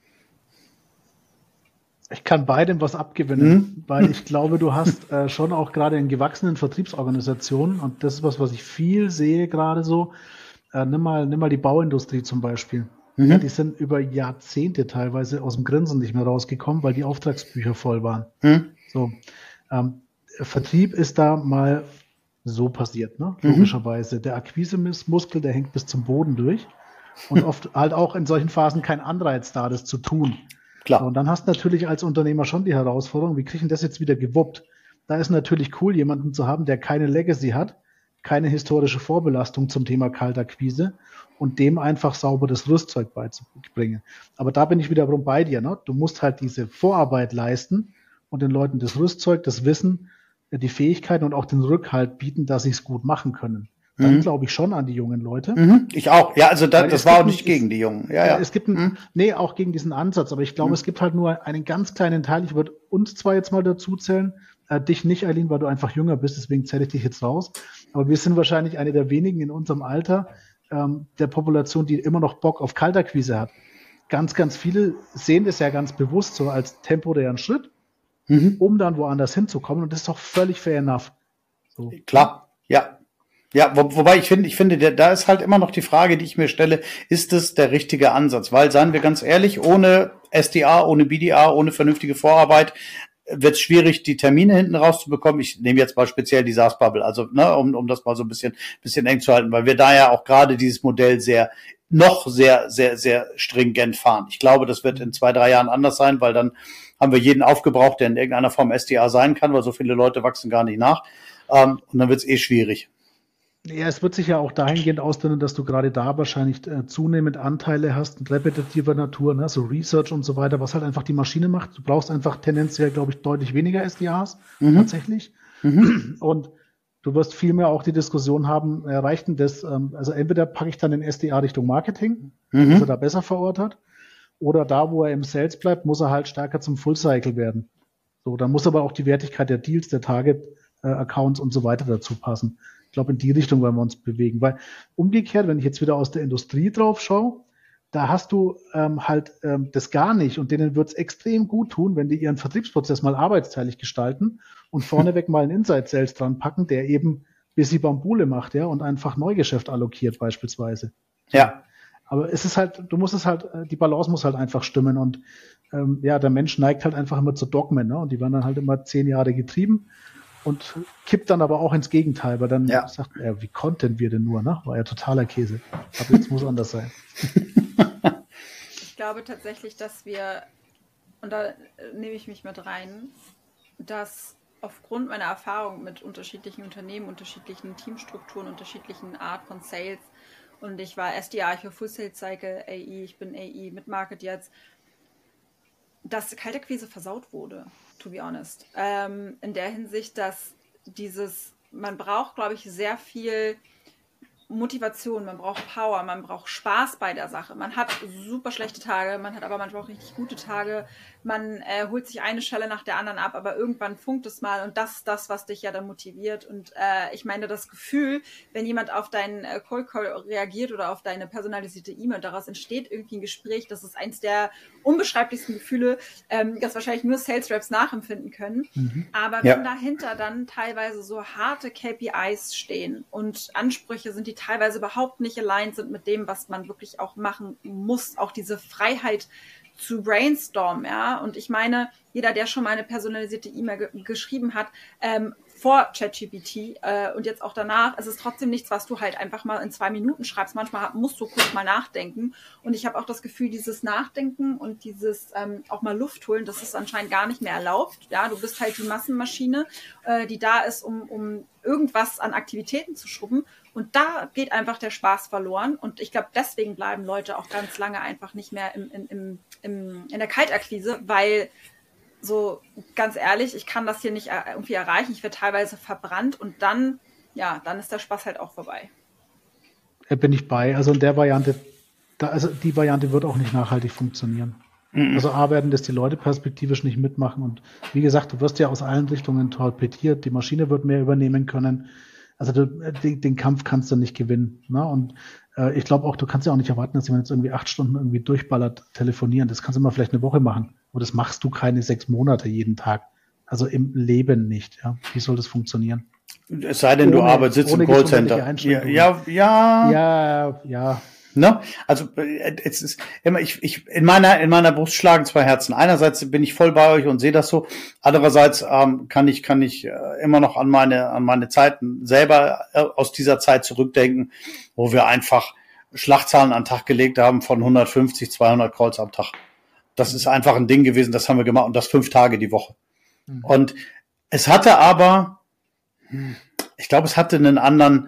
S2: Ich kann beidem was abgewinnen, hm? weil ich glaube, du hast äh, schon auch gerade in gewachsenen Vertriebsorganisationen, und das ist was, was ich viel sehe gerade so, äh, nimm mal, nimm mal die Bauindustrie zum Beispiel. Mhm. Ja, die sind über Jahrzehnte teilweise aus dem Grinsen nicht mehr rausgekommen, weil die Auftragsbücher voll waren. Mhm. So, ähm, Vertrieb ist da mal so passiert, ne? Logischerweise. Mhm. Der Akquisemuskel, der hängt bis zum Boden durch und oft halt auch in solchen Phasen kein Anreiz da, das zu tun. Klar. So, und dann hast du natürlich als Unternehmer schon die Herausforderung, wie kriege ich denn das jetzt wieder gewuppt? Da ist natürlich cool, jemanden zu haben, der keine Legacy hat, keine historische Vorbelastung zum Thema Kaltakquise und dem einfach sauber das Rüstzeug beizubringen. Aber da bin ich wiederum bei dir, ne? Du musst halt diese Vorarbeit leisten und den Leuten das Rüstzeug, das Wissen, die Fähigkeiten und auch den Rückhalt bieten, dass sie es gut machen können. Dann mhm. glaube ich schon an die jungen Leute.
S1: Mhm. Ich auch. Ja, also da, das war auch nicht ein, gegen die Jungen. Ja, ja.
S2: Es gibt einen, mhm. nee, auch gegen diesen Ansatz. Aber ich glaube, mhm. es gibt halt nur einen ganz kleinen Teil. Ich würde uns zwar jetzt mal dazu zählen, äh, dich nicht, Eileen, weil du einfach jünger bist. Deswegen zähle ich dich jetzt raus. Aber wir sind wahrscheinlich eine der wenigen in unserem Alter ähm, der Population, die immer noch Bock auf Kaltakquise hat. Ganz, ganz viele sehen das ja ganz bewusst so als temporären Schritt, mhm. um dann woanders hinzukommen. Und das ist doch völlig fair enough.
S1: So. Klar, ja. Ja, wo, wobei ich finde, ich finde, der, da ist halt immer noch die Frage, die ich mir stelle, ist es der richtige Ansatz? Weil, seien wir ganz ehrlich, ohne S D A, ohne B D A, ohne vernünftige Vorarbeit wird es schwierig, die Termine hinten rauszubekommen. Ich nehme jetzt mal speziell die SaaS-Bubble, also ne, um, um das mal so ein bisschen, bisschen eng zu halten, weil wir da ja auch gerade dieses Modell sehr, noch sehr, sehr, sehr stringent fahren. Ich glaube, das wird in zwei, drei Jahren anders sein, weil dann haben wir jeden aufgebraucht, der in irgendeiner Form S D A sein kann, weil so viele Leute wachsen gar nicht nach. Ähm, und dann wird es eh schwierig.
S2: Ja, es wird sich ja auch dahingehend ausdünnen, dass du gerade da wahrscheinlich äh, zunehmend Anteile hast, repetitiver Natur, ne, so Research und so weiter, was halt einfach die Maschine macht. Du brauchst einfach tendenziell, glaube ich, deutlich weniger S D As, mhm. tatsächlich. Mhm. Und du wirst vielmehr auch die Diskussion haben, äh, reicht denn das, ähm, also entweder packe ich dann den S D A Richtung Marketing, mhm. dass er da besser verortet, oder da, wo er im Sales bleibt, muss er halt stärker zum Full-Cycle werden. So, dann muss aber auch die Wertigkeit der Deals, der Target-Accounts äh, und so weiter dazu passen. Ich glaube, in die Richtung wollen wir uns bewegen, weil umgekehrt, wenn ich jetzt wieder aus der Industrie drauf schaue, da hast du ähm, halt ähm, das gar nicht und denen wird es extrem gut tun, wenn die ihren Vertriebsprozess mal arbeitsteilig gestalten und vorneweg mal einen Inside-Sales dran packen, der eben Busy Bambule macht, ja, und einfach Neugeschäft allokiert beispielsweise.
S1: Ja.
S2: Aber es ist halt, du musst es halt, die Balance muss halt einfach stimmen und ähm, ja, der Mensch neigt halt einfach immer zu Dogmen, ne? Und die werden dann halt immer zehn Jahre getrieben. Und kippt dann aber auch ins Gegenteil, weil dann ja. sagt er, wie konnten wir denn nur, ne? War ja totaler Käse. Aber jetzt muss anders sein.
S3: Ich glaube tatsächlich, dass wir, und da nehme ich mich mit rein, dass aufgrund meiner Erfahrung mit unterschiedlichen Unternehmen, unterschiedlichen Teamstrukturen, unterschiedlichen Art von Sales, und ich war S D A, ich war Full Sales Cycle, A I, ich bin A I mit Market jetzt, dass Kaltakquise versaut wurde, to be honest. Ähm, in der Hinsicht, dass dieses, man braucht, glaube ich, sehr viel Motivation, man braucht Power, man braucht Spaß bei der Sache. Man hat super schlechte Tage, man hat aber manchmal auch richtig gute Tage. Man äh, holt sich eine Schelle nach der anderen ab, aber irgendwann funkt es mal und das ist das, was dich ja dann motiviert. Und äh, ich meine, das Gefühl, wenn jemand auf deinen äh, Cold Call reagiert oder auf deine personalisierte E-Mail, daraus entsteht irgendwie ein Gespräch, das ist eins der unbeschreiblichsten Gefühle, ähm, das wahrscheinlich nur Sales Reps nachempfinden können. Mhm. Aber wenn ja. dahinter dann teilweise so harte K P Is stehen und Ansprüche sind, die teilweise überhaupt nicht aligned sind mit dem, was man wirklich auch machen muss, auch diese Freiheit zu brainstormen, ja, und ich meine, jeder, der schon mal eine personalisierte E-Mail ge- geschrieben hat, ähm, vor ChatGPT äh, und jetzt auch danach, es ist trotzdem nichts, was du halt einfach mal in zwei Minuten schreibst. Manchmal musst du kurz mal nachdenken. Und ich habe auch das Gefühl, dieses Nachdenken und dieses ähm, auch mal Luft holen, das ist anscheinend gar nicht mehr erlaubt. Ja, du bist halt die Massenmaschine, äh, die da ist, um, um irgendwas an Aktivitäten zu schrubben. Und da geht einfach der Spaß verloren. Und ich glaube, deswegen bleiben Leute auch ganz lange einfach nicht mehr im, im, im, im, in der Kaltakquise, weil so ganz ehrlich, ich kann das hier nicht irgendwie erreichen. Ich werde teilweise verbrannt und dann, ja, dann ist der Spaß halt auch vorbei.
S2: Da bin ich bei. Also in der Variante, da, also die Variante wird auch nicht nachhaltig funktionieren. Mhm. Also A, werden das die Leute perspektivisch nicht mitmachen. Und wie gesagt, du wirst ja aus allen Richtungen torpediert. Die Maschine wird mehr übernehmen können. Also du, den, den Kampf kannst du nicht gewinnen. Ne? Und äh, ich glaube auch, du kannst ja auch nicht erwarten, dass jemand jetzt irgendwie acht Stunden irgendwie durchballert telefonieren. Das kannst du mal vielleicht eine Woche machen. Aber das machst du keine sechs Monate jeden Tag. Also im Leben nicht. Ja? Wie soll das funktionieren?
S4: Es sei denn, ohne, du arbeitest sitzt im Callcenter. Ja, ja, ja.
S2: Ja, ja.
S4: Ne? Also es ist immer, ich, ich in meiner in meiner Brust schlagen zwei Herzen. Einerseits bin ich voll bei euch und sehe das so. Andererseits ähm, kann ich kann ich äh, immer noch an meine an meine Zeiten selber äh, aus dieser Zeit zurückdenken, wo wir einfach Schlagzahlen an den Tag gelegt haben von hundertfünfzig, zweihundert Calls am Tag. Das ist einfach ein Ding gewesen. Das haben wir gemacht und das fünf Tage die Woche. Mhm. Und es hatte aber, ich glaube, es hatte einen anderen.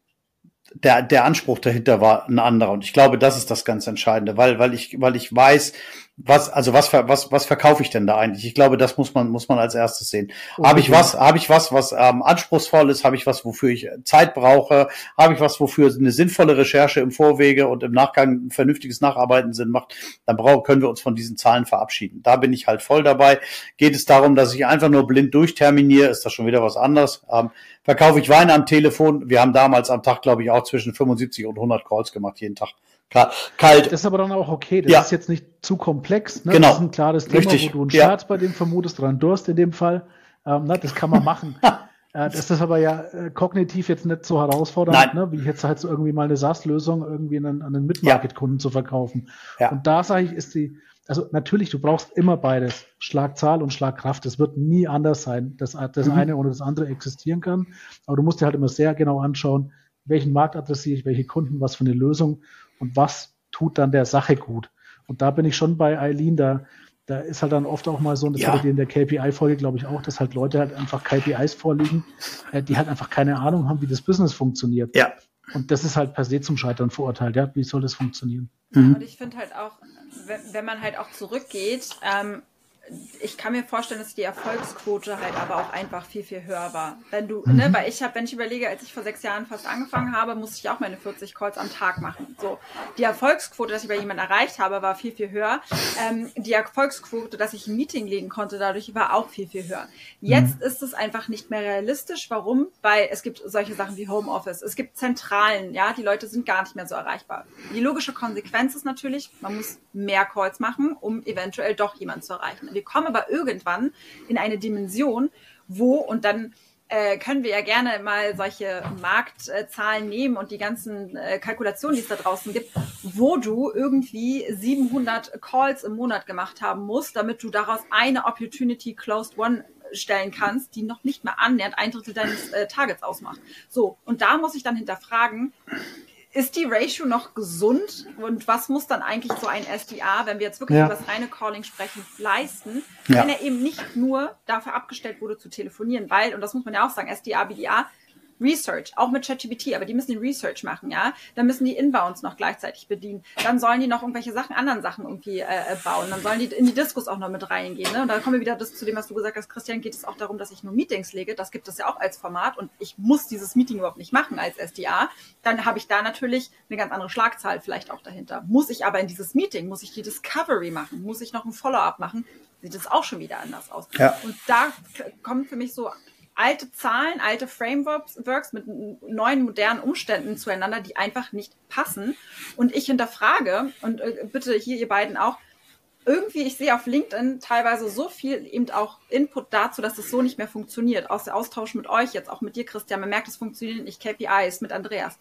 S4: Der, der Anspruch dahinter war ein anderer. Und ich glaube, das ist das ganz Entscheidende, weil, weil ich, weil ich weiß, was, also was, was, was verkaufe ich denn da eigentlich? Ich glaube, das muss man, muss man als erstes sehen. Okay. Habe ich was, habe ich was, was ähm, anspruchsvoll ist? Habe ich was, wofür ich Zeit brauche? Habe ich was, wofür eine sinnvolle Recherche im Vorwege und im Nachgang ein vernünftiges Nacharbeiten Sinn macht? Dann brauchen, können wir uns von diesen Zahlen verabschieden. Da bin ich halt voll dabei. Geht es darum, dass ich einfach nur blind durchterminiere, ist das schon wieder was anderes. Ähm, verkaufe ich Wein am Telefon? Wir haben damals am Tag, glaube ich, auch zwischen fünfundsiebzig und hundert Calls gemacht, jeden Tag. Kalt.
S2: Das ist aber dann auch okay. Das
S4: ja.
S2: ist jetzt nicht zu komplex. Ne?
S4: Genau.
S2: Das ist ein klares Thema,
S4: Richtig.
S2: wo du einen
S4: ja.
S2: Schmerz bei dem vermutest oder einen Durst in dem Fall. Ähm, ne? Das kann man machen. äh, das ist aber ja äh, kognitiv jetzt nicht so herausfordernd, ne? Wie jetzt halt so irgendwie mal eine SaaS-Lösung irgendwie an, an einen Mid-Market-Kunden ja. zu verkaufen.
S4: Ja.
S2: Und da sage ich, ist die, also natürlich, du brauchst immer beides. Schlagzahl und Schlagkraft. Das wird nie anders sein, dass das mhm. eine oder das andere existieren kann. Aber du musst dir halt immer sehr genau anschauen, welchen Markt adressiere ich, welche Kunden, was für eine Lösung und was tut dann der Sache gut. Und da bin ich schon bei Eileen, da, da ist halt dann oft auch mal so, und das
S4: ja.
S2: hatte ich in der K P I-Folge, glaube ich, auch, dass halt Leute halt einfach K P Is vorliegen, äh, die halt einfach keine Ahnung haben, wie das Business funktioniert.
S4: Ja.
S2: Und das ist halt per se zum Scheitern verurteilt. Ja, wie soll das funktionieren?
S3: Mhm. Und ich finde halt auch, wenn, wenn man halt auch zurückgeht, ähm, ich kann mir vorstellen, dass die Erfolgsquote halt aber auch einfach viel, viel höher war. Wenn du, mhm. ne, weil ich habe, wenn ich überlege, als ich vor sechs Jahren fast angefangen habe, musste ich auch meine vierzig Calls am Tag machen. So, die Erfolgsquote, dass ich bei jemandem erreicht habe, war viel, viel höher. Ähm, die Erfolgsquote, dass ich ein Meeting legen konnte, dadurch war auch viel, viel höher. Jetzt mhm. ist es einfach nicht mehr realistisch. Warum? Weil es gibt solche Sachen wie Homeoffice. Es gibt Zentralen, ja, die Leute sind gar nicht mehr so erreichbar. Die logische Konsequenz ist natürlich, man muss mehr Calls machen, um eventuell doch jemanden zu erreichen. Wir kommen aber irgendwann in eine Dimension, wo, und dann äh, können wir ja gerne mal solche Marktzahlen nehmen und die ganzen äh, Kalkulationen, die es da draußen gibt, wo du irgendwie siebenhundert Calls im Monat gemacht haben musst, damit du daraus eine Opportunity Closed One stellen kannst, die noch nicht mal annähernd ein Drittel deines äh, Targets ausmacht. So, und da muss ich dann hinterfragen, ist die Ratio noch gesund und was muss dann eigentlich so ein S D A, wenn wir jetzt wirklich ja. über das reine Calling sprechen, leisten,
S4: ja.
S3: wenn er eben nicht nur dafür abgestellt wurde zu telefonieren, weil, und das muss man ja auch sagen, S D A, B D A, Research, auch mit ChatGPT, aber die müssen den Research machen, ja. Dann müssen die Inbounds noch gleichzeitig bedienen. Dann sollen die noch irgendwelche Sachen, anderen Sachen irgendwie äh, bauen. Dann sollen die in die Diskus auch noch mit reingehen, ne? Und da kommen wir wieder das, zu dem, was du gesagt hast, Christian, geht es auch darum, dass ich nur Meetings lege. Das gibt es ja auch als Format und ich muss dieses Meeting überhaupt nicht machen als S D A. Dann habe ich da natürlich eine ganz andere Schlagzahl vielleicht auch dahinter. Muss ich aber in dieses Meeting, muss ich die Discovery machen, muss ich noch ein Follow-up machen, sieht es auch schon wieder anders aus.
S4: Ja.
S3: Und da kommen für mich so alte Zahlen, alte Frameworks mit neuen, modernen Umständen zueinander, die einfach nicht passen. Und ich hinterfrage, und äh, bitte hier ihr beiden auch, irgendwie, ich sehe auf LinkedIn teilweise so viel eben auch Input dazu, dass es so nicht mehr funktioniert. Aus der Austausch mit euch, jetzt auch mit dir, Christian, man merkt, es funktioniert nicht. K P Is mit Andreas.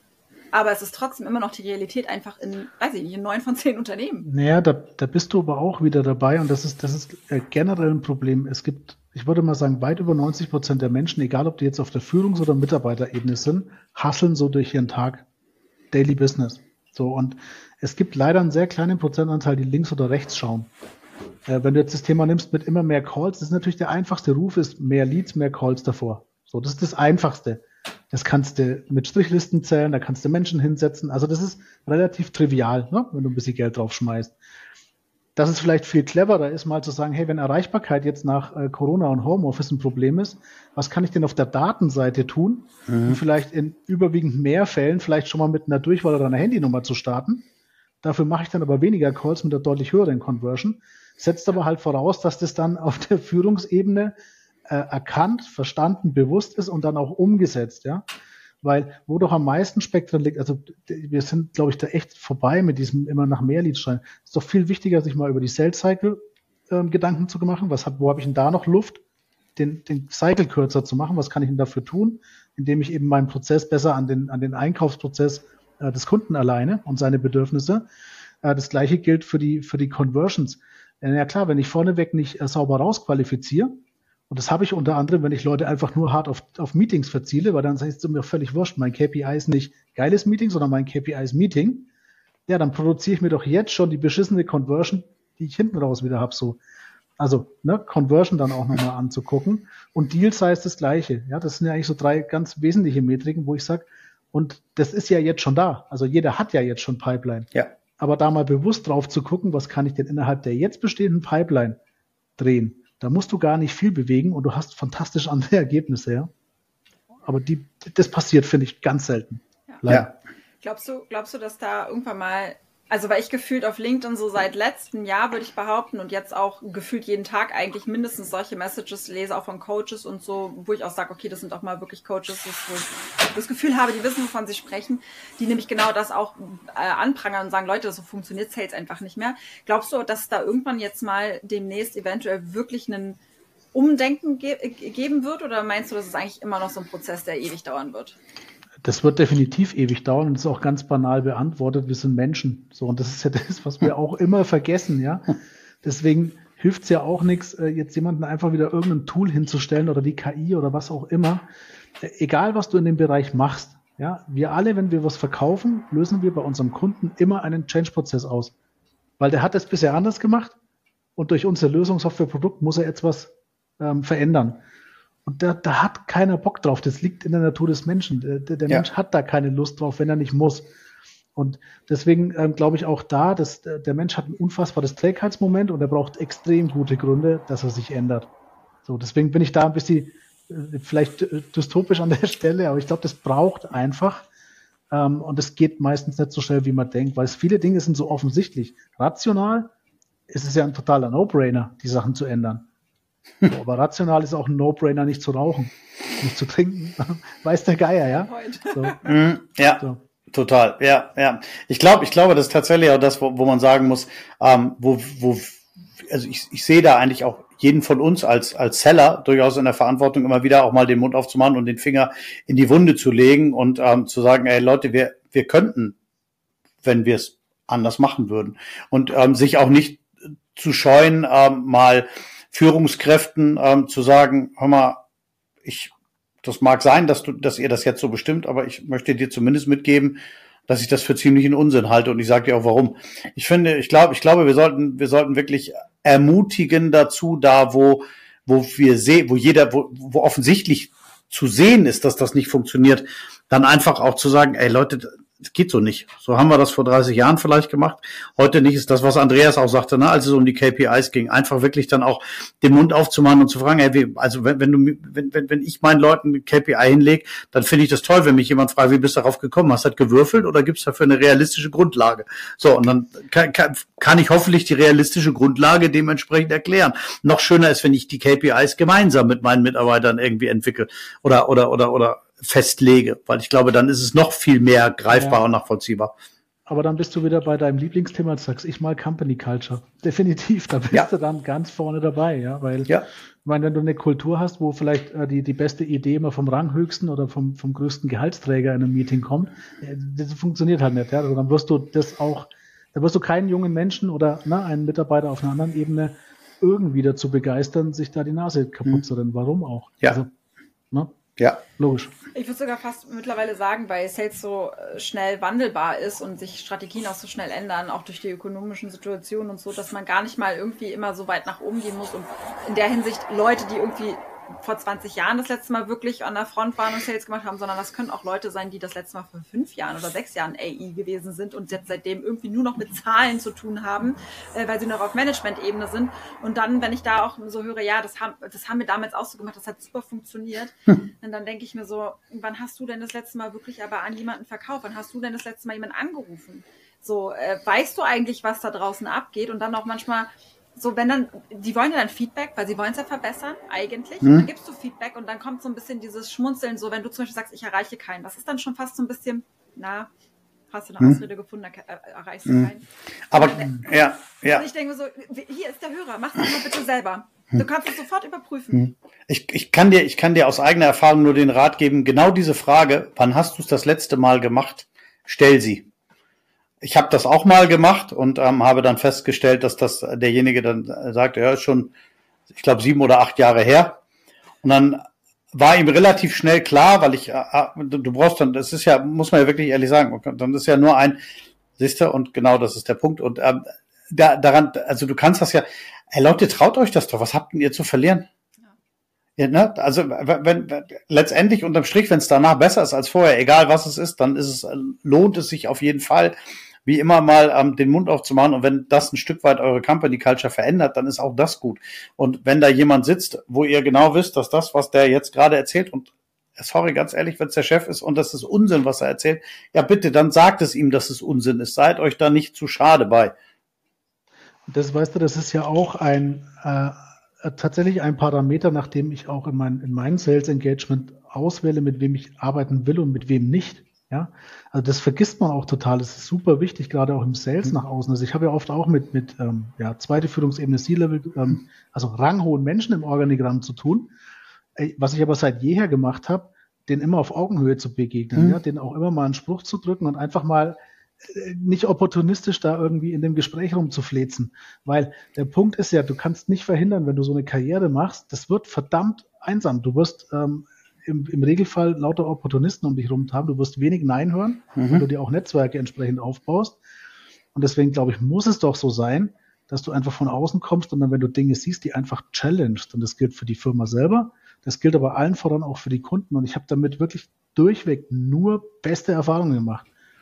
S3: aber es ist trotzdem immer noch die Realität einfach in, weiß ich nicht, in neun von zehn Unternehmen.
S2: Naja, da, da bist du aber auch wieder dabei und das ist, das ist generell ein Problem. Es gibt, ich würde mal sagen, weit über neunzig Prozent der Menschen, egal ob die jetzt auf der Führungs- oder Mitarbeiterebene sind, hasseln so durch ihren Tag. Daily Business. So, und es gibt leider einen sehr kleinen Prozentanteil, die links oder rechts schauen. Äh, wenn du jetzt das Thema nimmst mit immer mehr Calls, das ist natürlich der einfachste Ruf, ist mehr Leads, mehr Calls davor. So, das ist das Einfachste. Das kannst du mit Strichlisten zählen, da kannst du Menschen hinsetzen. Also das ist relativ trivial, ne, wenn du ein bisschen Geld drauf schmeißt. Dass es vielleicht viel cleverer ist, mal zu sagen, hey, wenn Erreichbarkeit jetzt nach äh, Corona und Homeoffice ein Problem ist, was kann ich denn auf der Datenseite tun, mhm. um vielleicht in überwiegend mehr Fällen vielleicht schon mal mit einer Durchwahl oder einer Handynummer zu starten. Dafür mache ich dann aber weniger Calls mit einer deutlich höheren Conversion, setzt aber halt voraus, dass das dann auf der Führungsebene äh, erkannt, verstanden, bewusst ist und dann auch umgesetzt, ja. Weil, wo doch am meisten Spektren liegt, also wir sind, glaube ich, da echt vorbei mit diesem immer nach mehr Leads schreiben. Es ist doch viel wichtiger, sich mal über die Sales Cycle ähm, Gedanken zu machen. Was hab, wo habe ich denn da noch Luft, den, den Cycle kürzer zu machen? Was kann ich denn dafür tun, indem ich eben meinen Prozess besser an den, an den Einkaufsprozess äh, des Kunden alleine und seine Bedürfnisse. Äh, das Gleiche gilt für die, für die Conversions. Äh, ja klar, wenn ich vorneweg nicht äh, sauber rausqualifiziere, und das habe ich unter anderem, wenn ich Leute einfach nur hart auf, auf Meetings verziele, weil dann ist es mir völlig wurscht. Mein K P I ist nicht geiles Meeting, sondern mein K P I ist Meeting. Ja, dann produziere ich mir doch jetzt schon die beschissene Conversion, die ich hinten raus wieder habe. So. Also ne, Conversion dann auch nochmal anzugucken. Und Deal Size das Gleiche. Ja, das sind ja eigentlich so drei ganz wesentliche Metriken, wo ich sage, und das ist ja jetzt schon da. Also jeder hat ja jetzt schon Pipeline.
S4: Ja.
S2: Aber da mal bewusst drauf zu gucken, was kann ich denn innerhalb der jetzt bestehenden Pipeline drehen? Da musst du gar nicht viel bewegen und du hast fantastisch andere Ergebnisse, ja. Aber die, das passiert, finde ich, ganz selten.
S3: Ja. Ja. Glaubst du, glaubst du, dass da irgendwann mal, also weil ich gefühlt auf LinkedIn so seit letztem Jahr, würde ich behaupten, und jetzt auch gefühlt jeden Tag eigentlich mindestens solche Messages lese, auch von Coaches und so, wo ich auch sage, okay, das sind auch mal wirklich Coaches, wo ich das Gefühl habe, die wissen, wovon sie sprechen, die nämlich genau das auch äh, anprangern und sagen, Leute, so funktioniert Sales einfach nicht mehr. Glaubst du, dass da irgendwann jetzt mal demnächst eventuell wirklich einen Umdenken ge- geben wird, oder meinst du, dass es eigentlich immer noch so ein Prozess, der ewig dauern wird?
S2: Das wird definitiv ewig dauern und ist auch ganz banal beantwortet. Wir sind Menschen. So, und das ist ja das, was wir auch immer vergessen, ja. Deswegen hilft es ja auch nichts, jetzt jemanden einfach wieder irgendein Tool hinzustellen oder die K I oder was auch immer. Egal, was du in dem Bereich machst, ja. Wir alle, wenn wir was verkaufen, lösen wir bei unserem Kunden immer einen Change-Prozess aus. Weil der hat das bisher anders gemacht und durch unser Lösungssoftwareprodukt muss er jetzt was ähm, verändern. Und da, da hat keiner Bock drauf. Das liegt in der Natur des Menschen. Der, der ja. Mensch hat da keine Lust drauf, wenn er nicht muss. Und deswegen ähm, glaube ich auch da, dass der Mensch hat ein unfassbares Trägheitsmoment und er braucht extrem gute Gründe, dass er sich ändert. So, deswegen bin ich da ein bisschen äh, vielleicht äh, dystopisch an der Stelle, aber ich glaube, das braucht einfach. Ähm, und es geht meistens nicht so schnell, wie man denkt, weil es viele Dinge sind so offensichtlich. Rational ist es ja ein totaler No-Brainer, die Sachen zu ändern. So, aber rational ist auch ein No-Brainer, nicht zu rauchen, nicht zu trinken. Weiß der Geier, ja? So.
S4: Mm, ja, so. Total. Ja, ja. Ich glaube, ich glaube, das ist tatsächlich auch das, wo, wo man sagen muss, ähm, wo, wo, also ich, ich sehe da eigentlich auch jeden von uns als, als Seller durchaus in der Verantwortung, immer wieder auch mal den Mund aufzumachen und den Finger in die Wunde zu legen und ähm, zu sagen, ey Leute, wir, wir könnten, wenn wir es anders machen würden. Und ähm, sich auch nicht zu scheuen, ähm, mal Führungskräften ähm, zu sagen, hör mal, ich, das mag sein, dass du, dass ihr das jetzt so bestimmt, aber ich möchte dir zumindest mitgeben, dass ich das für ziemlichen Unsinn halte und ich sage dir auch warum. Ich finde, ich glaube, ich glaube, wir sollten, wir sollten wirklich ermutigen dazu, da wo, wo wir sehen, wo jeder, wo, wo offensichtlich zu sehen ist, dass das nicht funktioniert, dann einfach auch zu sagen, ey Leute, es geht so nicht. So haben wir das vor dreißig Jahren vielleicht gemacht. Heute nicht, ist das, was Andreas auch sagte, ne, als es um die K P Is ging. Einfach wirklich dann auch den Mund aufzumachen und zu fragen, ey, wie, also wenn, wenn du, wenn, wenn, wenn ich meinen Leuten K P I hinlege, dann finde ich das toll, wenn mich jemand fragt, wie bist du darauf gekommen? Hast du das gewürfelt oder gibt es dafür eine realistische Grundlage? So, und dann kann, kann, kann ich hoffentlich die realistische Grundlage dementsprechend erklären. Noch schöner ist, wenn ich die K P Is gemeinsam mit meinen Mitarbeitern irgendwie entwickle oder, oder, oder, oder, festlege, weil ich glaube, dann ist es noch viel mehr greifbar ja. und nachvollziehbar.
S2: aber dann bist du wieder bei deinem Lieblingsthema, sagst ich mal Company Culture. Definitiv, da bist
S4: Ja.
S2: du dann ganz vorne dabei, ja, weil
S4: Ja.
S2: ich meine, wenn du eine Kultur hast, wo vielleicht äh, die, die beste Idee immer vom Ranghöchsten oder vom, vom größten Gehaltsträger in einem Meeting kommt, äh, das funktioniert halt nicht, ja. Also dann wirst du das auch, da wirst du keinen jungen Menschen oder ne, einen Mitarbeiter auf einer anderen Ebene irgendwie dazu begeistern, sich da die Nase kaputt
S4: Mhm.
S2: zu rennen. Warum auch?
S4: Ja.
S2: Also, ne,
S4: Ja.
S2: logisch.
S3: Ich würde sogar fast mittlerweile sagen, weil Sales so äh, schnell wandelbar ist und sich Strategien auch so schnell ändern, auch durch die ökonomischen Situationen und so, dass man gar nicht mal irgendwie immer so weit nach oben gehen muss. Und in der Hinsicht Leute, die irgendwie vor zwanzig Jahren das letzte Mal wirklich an der Front waren und Sales gemacht haben, sondern das können auch Leute sein, die das letzte Mal vor fünf Jahren oder sechs Jahren A I gewesen sind und jetzt seitdem irgendwie nur noch mit Zahlen zu tun haben, äh, weil sie noch auf Management-Ebene sind. Und dann, wenn ich da auch so höre, ja, das haben, das haben wir damals auch so gemacht, das hat super funktioniert, hm. und dann denke ich mir so, wann hast du denn das letzte Mal wirklich aber an jemanden verkauft? Wann hast du denn das letzte Mal jemanden angerufen? So, äh, weißt du eigentlich, was da draußen abgeht? Und dann auch manchmal so, wenn dann, die wollen ja dann Feedback, weil sie wollen es ja verbessern, eigentlich.
S4: Mhm.
S3: Und dann gibst du Feedback und dann kommt so ein bisschen dieses Schmunzeln, so wenn du zum Beispiel sagst, ich erreiche keinen. Das ist dann schon fast so ein bisschen, na, hast du eine
S4: Mhm.
S3: Ausrede gefunden, da äh, erreichst du
S4: Mhm.
S3: keinen.
S4: Aber,
S3: Und,
S4: ja, ja.
S3: Und ich denke mir so, hier ist der Hörer, mach das mal bitte selber. Du kannst es sofort überprüfen.
S4: Ich, ich kann dir, ich kann dir aus eigener Erfahrung nur den Rat geben, genau diese Frage, wann hast du es das letzte Mal gemacht? Stell sie. Ich habe das auch mal gemacht und ähm, habe dann festgestellt, dass das derjenige dann sagte, ja, ist schon, ich glaube, sieben oder acht Jahre her. Und dann war ihm relativ schnell klar, weil ich, äh, du brauchst dann, das ist ja, muss man ja wirklich ehrlich sagen, dann ist ja nur ein, siehst du, und genau das ist der Punkt. Und ähm, da, daran, also du kannst das ja, ey Leute, traut euch das doch, was habt denn ihr zu verlieren? Ja, ne? Also wenn, wenn letztendlich unterm Strich, wenn es danach besser ist als vorher, egal was es ist, dann ist es, lohnt es sich auf jeden Fall, wie immer mal ähm, den Mund aufzumachen. Und wenn das ein Stück weit eure Company Culture verändert, dann ist auch das gut. Und wenn da jemand sitzt, wo ihr genau wisst, dass das, was der jetzt gerade erzählt, und sorry, ganz ehrlich, wenn es der Chef ist und das ist Unsinn, was er erzählt, ja bitte, dann sagt es ihm, dass es Unsinn ist. Seid euch da nicht zu schade bei.
S2: Das weißt du, das ist ja auch ein äh, tatsächlich ein Parameter, nach dem ich auch in, mein, in meinem Sales Engagement auswähle, mit wem ich arbeiten will und mit wem nicht. Ja, also das vergisst man auch total. Das ist super wichtig, gerade auch im Sales nach außen. Also ich habe ja oft auch mit mit ähm, ja zweite Führungsebene, C-Level, ähm, also ranghohen Menschen im Organigramm zu tun. Was ich aber seit jeher gemacht habe, den immer auf Augenhöhe zu begegnen, mhm. ja, den auch immer mal einen Spruch zu drücken und einfach mal nicht opportunistisch da irgendwie in dem Gespräch rumzuflezen. Weil der Punkt ist ja, du kannst nicht verhindern, wenn du so eine Karriere machst, das wird verdammt einsam. Du wirst ähm, im, im Regelfall lauter Opportunisten um dich rum haben. Du wirst wenig Nein hören, mhm. wenn du dir auch Netzwerke entsprechend aufbaust. Und deswegen, glaube ich, muss es doch so sein, dass du einfach von außen kommst und dann, wenn du Dinge siehst, die einfach challenged. Und das gilt für die Firma selber, das gilt aber allen voran auch für die Kunden. Und ich habe damit wirklich durchweg nur beste Erfahrungen gemacht.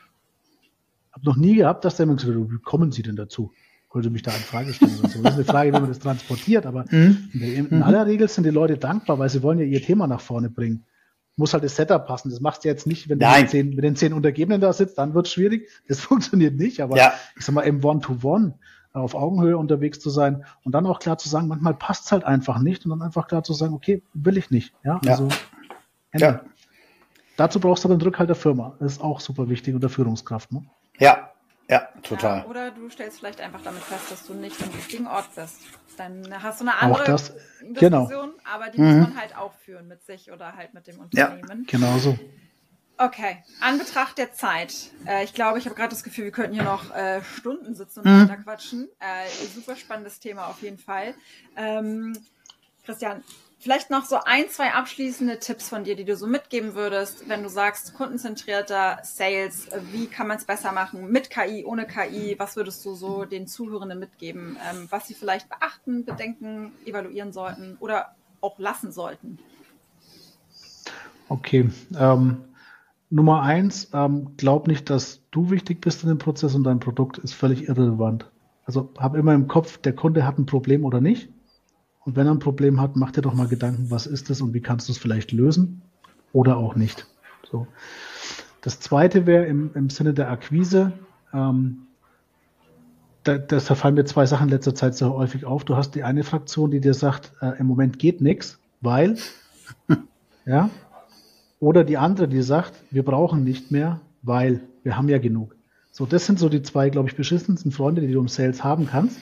S2: Habe noch nie gehabt, dass der mir gesagt hat, wie kommen Sie denn dazu? Wollte mich da eine Frage stellen oder so. Das ist eine Frage, wie man das transportiert, aber mhm. in, in aller Regel sind die Leute dankbar, weil sie wollen ja ihr Thema nach vorne bringen. Muss halt das Setup passen. Das machst du jetzt nicht, wenn du mit, zehn, mit den zehn Untergebenen da sitzt, dann wird es schwierig. Das funktioniert nicht, aber ja. ich sag mal, im One-to-One auf Augenhöhe unterwegs zu sein und dann auch klar zu sagen, manchmal passt es halt einfach nicht und dann einfach klar zu sagen, okay, will ich nicht. Ja, also
S4: ja. ja.
S2: Dazu brauchst du aber den Rückhalt der Firma. Das ist auch super wichtig und der Führungskraft. Ne?
S4: Ja, ja, total.
S3: Ja, oder du stellst vielleicht einfach damit fest, dass du nicht am richtigen Ort bist. Dann hast du eine andere auch das, Diskussion,
S2: genau.
S3: aber die mhm. muss man halt auch führen mit sich oder halt mit dem Unternehmen.
S2: Ja, genau so.
S3: Okay, an Betracht der Zeit. Äh, ich glaube, ich habe gerade das Gefühl, wir könnten hier noch äh, Stunden sitzen und weiter mhm. quatschen. Äh, super spannendes Thema auf jeden Fall. Ähm, Christian, vielleicht noch so ein, zwei abschließende Tipps von dir, die du so mitgeben würdest, wenn du sagst, kundenzentrierter Sales, wie kann man es besser machen, mit K I, ohne K I, was würdest du so den Zuhörenden mitgeben, ähm, was sie vielleicht beachten, bedenken, evaluieren sollten oder auch lassen sollten?
S2: Okay, ähm, Nummer eins, ähm, glaub nicht, dass du wichtig bist in dem Prozess und dein Produkt ist völlig irrelevant. Also hab immer im Kopf, der Kunde hat ein Problem oder nicht. Und wenn er ein Problem hat, mach dir doch mal Gedanken, was ist es und wie kannst du es vielleicht lösen oder auch nicht. So. Das zweite wäre im, im Sinne der Akquise, ähm, da, das fallen mir zwei Sachen in letzter Zeit sehr häufig auf. Du hast die eine Fraktion, die dir sagt, äh, im Moment geht nichts, weil, ja, oder die andere, die sagt, wir brauchen nicht mehr, weil wir haben ja genug. So, das sind so die zwei, glaube ich, beschissensten Freunde, die du im Sales haben kannst.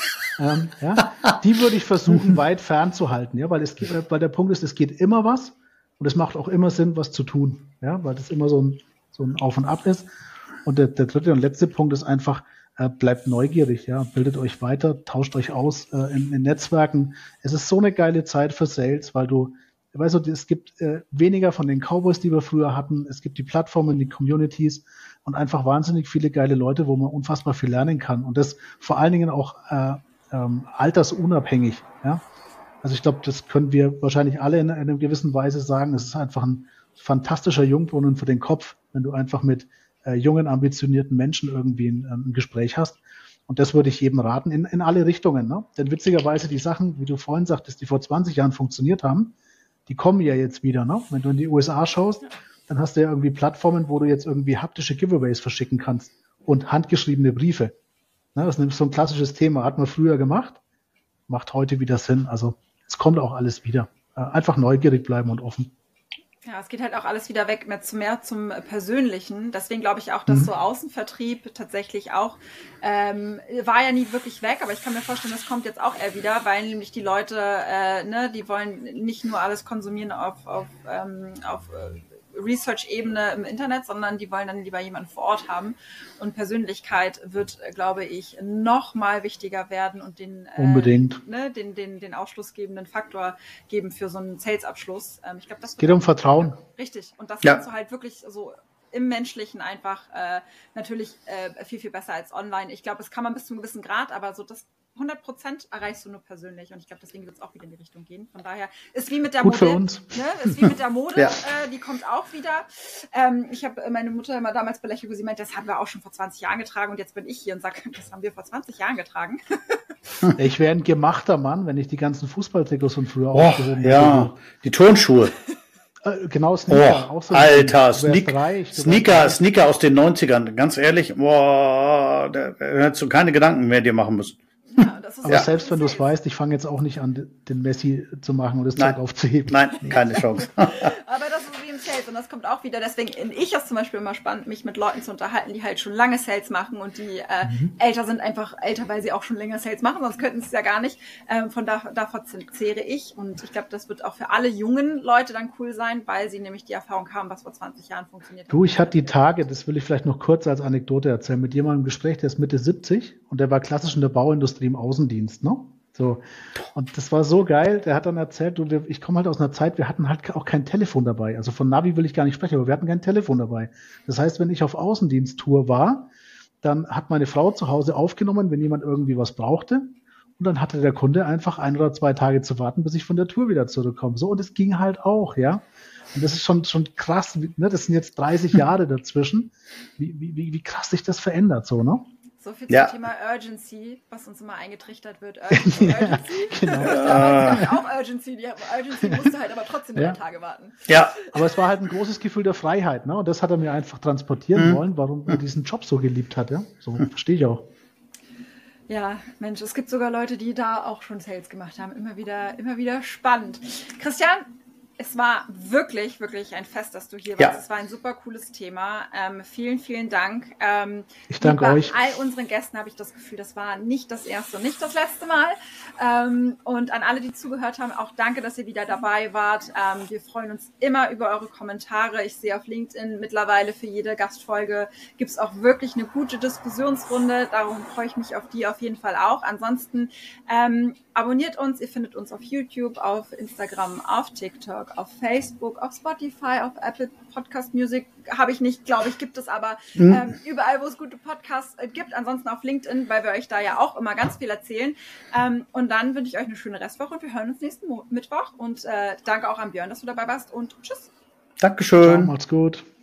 S2: ähm, ja, die würde ich versuchen, weit fernzuhalten, ja, weil es geht, weil der Punkt ist, es geht immer was und es macht auch immer Sinn, was zu tun, ja, weil das immer so ein, so ein Auf und Ab ist. Und der, der dritte und letzte Punkt ist einfach, äh, bleibt neugierig, ja, bildet euch weiter, tauscht euch aus äh, in, in Netzwerken. Es ist so eine geile Zeit für Sales, weil du, weißt du, es gibt äh, weniger von den Cowboys, die wir früher hatten. Es gibt die Plattformen, die Communities und einfach wahnsinnig viele geile Leute, wo man unfassbar viel lernen kann. Und das vor allen Dingen auch äh, ähm, altersunabhängig. Ja? Also ich glaube, das können wir wahrscheinlich alle in, in einer gewissen Weise sagen. Es ist einfach ein fantastischer Jungbrunnen für den Kopf, wenn du einfach mit äh, jungen, ambitionierten Menschen irgendwie ein, ein Gespräch hast. Und das würde ich jedem raten, in, in alle Richtungen. Ne? Denn witzigerweise die Sachen, wie du vorhin sagtest, die vor zwanzig Jahren funktioniert haben, die kommen ja jetzt wieder. Ne? Wenn du in die U S A schaust, dann hast du ja irgendwie Plattformen, wo du jetzt irgendwie haptische Giveaways verschicken kannst und handgeschriebene Briefe. Ne? Das ist nämlich so ein klassisches Thema. Hat man früher gemacht, macht heute wieder Sinn. Also es kommt auch alles wieder. Äh, einfach neugierig bleiben und offen.
S3: Ja, es geht halt auch alles wieder weg mehr, zu, mehr zum Persönlichen. Deswegen glaube ich auch, dass mhm. so Außenvertrieb tatsächlich auch, ähm, war ja nie wirklich weg, aber ich kann mir vorstellen, das kommt jetzt auch eher wieder, weil nämlich die Leute, äh, ne, die wollen nicht nur alles konsumieren auf, auf, ähm, auf äh, Research-Ebene im Internet, sondern die wollen dann lieber jemanden vor Ort haben. Und Persönlichkeit wird, glaube ich, noch mal wichtiger werden und den, äh,
S2: Unbedingt.
S3: Ne, den, den, den ausschlussgebenden Faktor geben für so einen Sales-Abschluss. Ähm, ich glaube, das
S2: geht um Vertrauen.
S3: Richtig. Und das
S4: ja.
S3: kannst du halt wirklich so im Menschlichen einfach äh, natürlich äh, viel, viel besser als online. Ich glaube, das kann man bis zu einem gewissen Grad, aber so das hundert Prozent erreichst du nur persönlich. Und ich glaube, deswegen wird es auch wieder in die Richtung gehen. Von daher ist wie mit der
S2: Gut
S3: Mode.
S2: für uns.
S3: Ne? Ist wie mit der Mode.
S4: ja.
S3: äh, die kommt auch wieder. Ähm, ich habe meine Mutter immer damals belächelt, wo sie meint, das haben wir auch schon vor zwanzig Jahren getragen. Und jetzt bin ich hier und sage, das haben wir vor zwanzig Jahren getragen.
S2: Ich wäre ein gemachter Mann, wenn ich die ganzen Fußballtrikots von früher
S4: oh,
S2: aufgehoben hätte.
S4: Ja, die Turnschuhe.
S2: Genau, Sneaker.
S4: Oh,
S2: auch so
S4: Alter, Sneak,
S2: reich,
S4: Sneaker, Sneaker aus den neunzigern. Ganz ehrlich, boah, da, da hättest du keine Gedanken mehr dir machen müssen.
S3: Ja, das ist
S2: Aber
S3: ja.
S2: selbst wenn du es weißt, ich fange jetzt auch nicht an, den Messi zu machen und das
S4: Nein.
S2: Zeug aufzuheben.
S4: Nein, keine Chance.
S3: Aber das ist wie im Sales und das kommt auch wieder. Deswegen finde ich es zum Beispiel immer spannend, mich mit Leuten zu unterhalten, die halt schon lange Sales machen und die äh, mhm. älter sind, einfach älter, weil sie auch schon länger Sales machen, sonst könnten sie es ja gar nicht. Ähm, von da, davon zehre ich und ich glaube, das wird auch für alle jungen Leute dann cool sein, weil sie nämlich die Erfahrung haben, was vor zwanzig Jahren funktioniert hat.
S2: Du, ich hatte die Tage, das will ich vielleicht noch kurz als Anekdote erzählen, mit jemandem im Gespräch, der ist Mitte siebzig und der war klassisch in der Bauindustrie im Außendienst, ne? So. Und das war so geil, der hat dann erzählt, du, ich komme halt aus einer Zeit, wir hatten halt auch kein Telefon dabei. Also von Navi will ich gar nicht sprechen, aber wir hatten kein Telefon dabei. Das heißt, wenn ich auf Außendiensttour war, dann hat meine Frau zu Hause aufgenommen, wenn jemand irgendwie was brauchte. Und dann hatte der Kunde einfach ein oder zwei Tage zu warten, bis ich von der Tour wieder zurückkomme. So, und es ging halt auch, ja. Und das ist schon, schon krass, ne? Das sind jetzt dreißig Jahre dazwischen. Wie, wie, wie krass sich das verändert, so, ne?
S3: So viel
S4: ja.
S3: zum Thema Urgency, was uns immer eingetrichtert wird. Urgency,
S2: ja,
S3: Urgency.
S2: Genau.
S3: Damals gab auch Urgency. Die Urgency musste halt aber trotzdem drei
S2: ja.
S3: Tage warten.
S4: Ja.
S2: Aber es war halt ein großes Gefühl der Freiheit, ne? Und das hat er mir einfach transportieren mhm. wollen, warum er diesen Job so geliebt hat, ja? So verstehe ich auch.
S3: Ja, Mensch, es gibt sogar Leute, die da auch schon Sales gemacht haben. Immer wieder, immer wieder spannend. Christian, es war wirklich, wirklich ein Fest, dass du hier warst.
S4: Ja.
S3: Es war ein super cooles Thema. Ähm, vielen, vielen Dank. Ähm,
S2: ich danke
S3: bei
S2: euch.
S3: Bei all unseren Gästen habe ich das Gefühl, das war nicht das erste und nicht das letzte Mal. Ähm, und an alle, die zugehört haben, auch danke, dass ihr wieder dabei wart. Ähm, wir freuen uns immer über eure Kommentare. Ich sehe auf LinkedIn mittlerweile für jede Gastfolge gibt es auch wirklich eine gute Diskussionsrunde. Darum freue ich mich auf die auf jeden Fall auch. Ansonsten ähm, abonniert uns. Ihr findet uns auf YouTube, auf Instagram, auf TikTok, auf Facebook, auf Spotify, auf Apple Podcast Music habe ich nicht, glaube ich, gibt es aber mhm. ähm, überall, wo es gute Podcasts äh, gibt. Ansonsten auf LinkedIn, weil wir euch da ja auch immer ganz viel erzählen. Ähm, und dann wünsche ich euch eine schöne Restwoche und wir hören uns nächsten Mo- Mittwoch. Und äh, danke auch an Björn, dass du dabei warst und tschüss.
S4: Dankeschön.
S2: Ciao, macht's gut.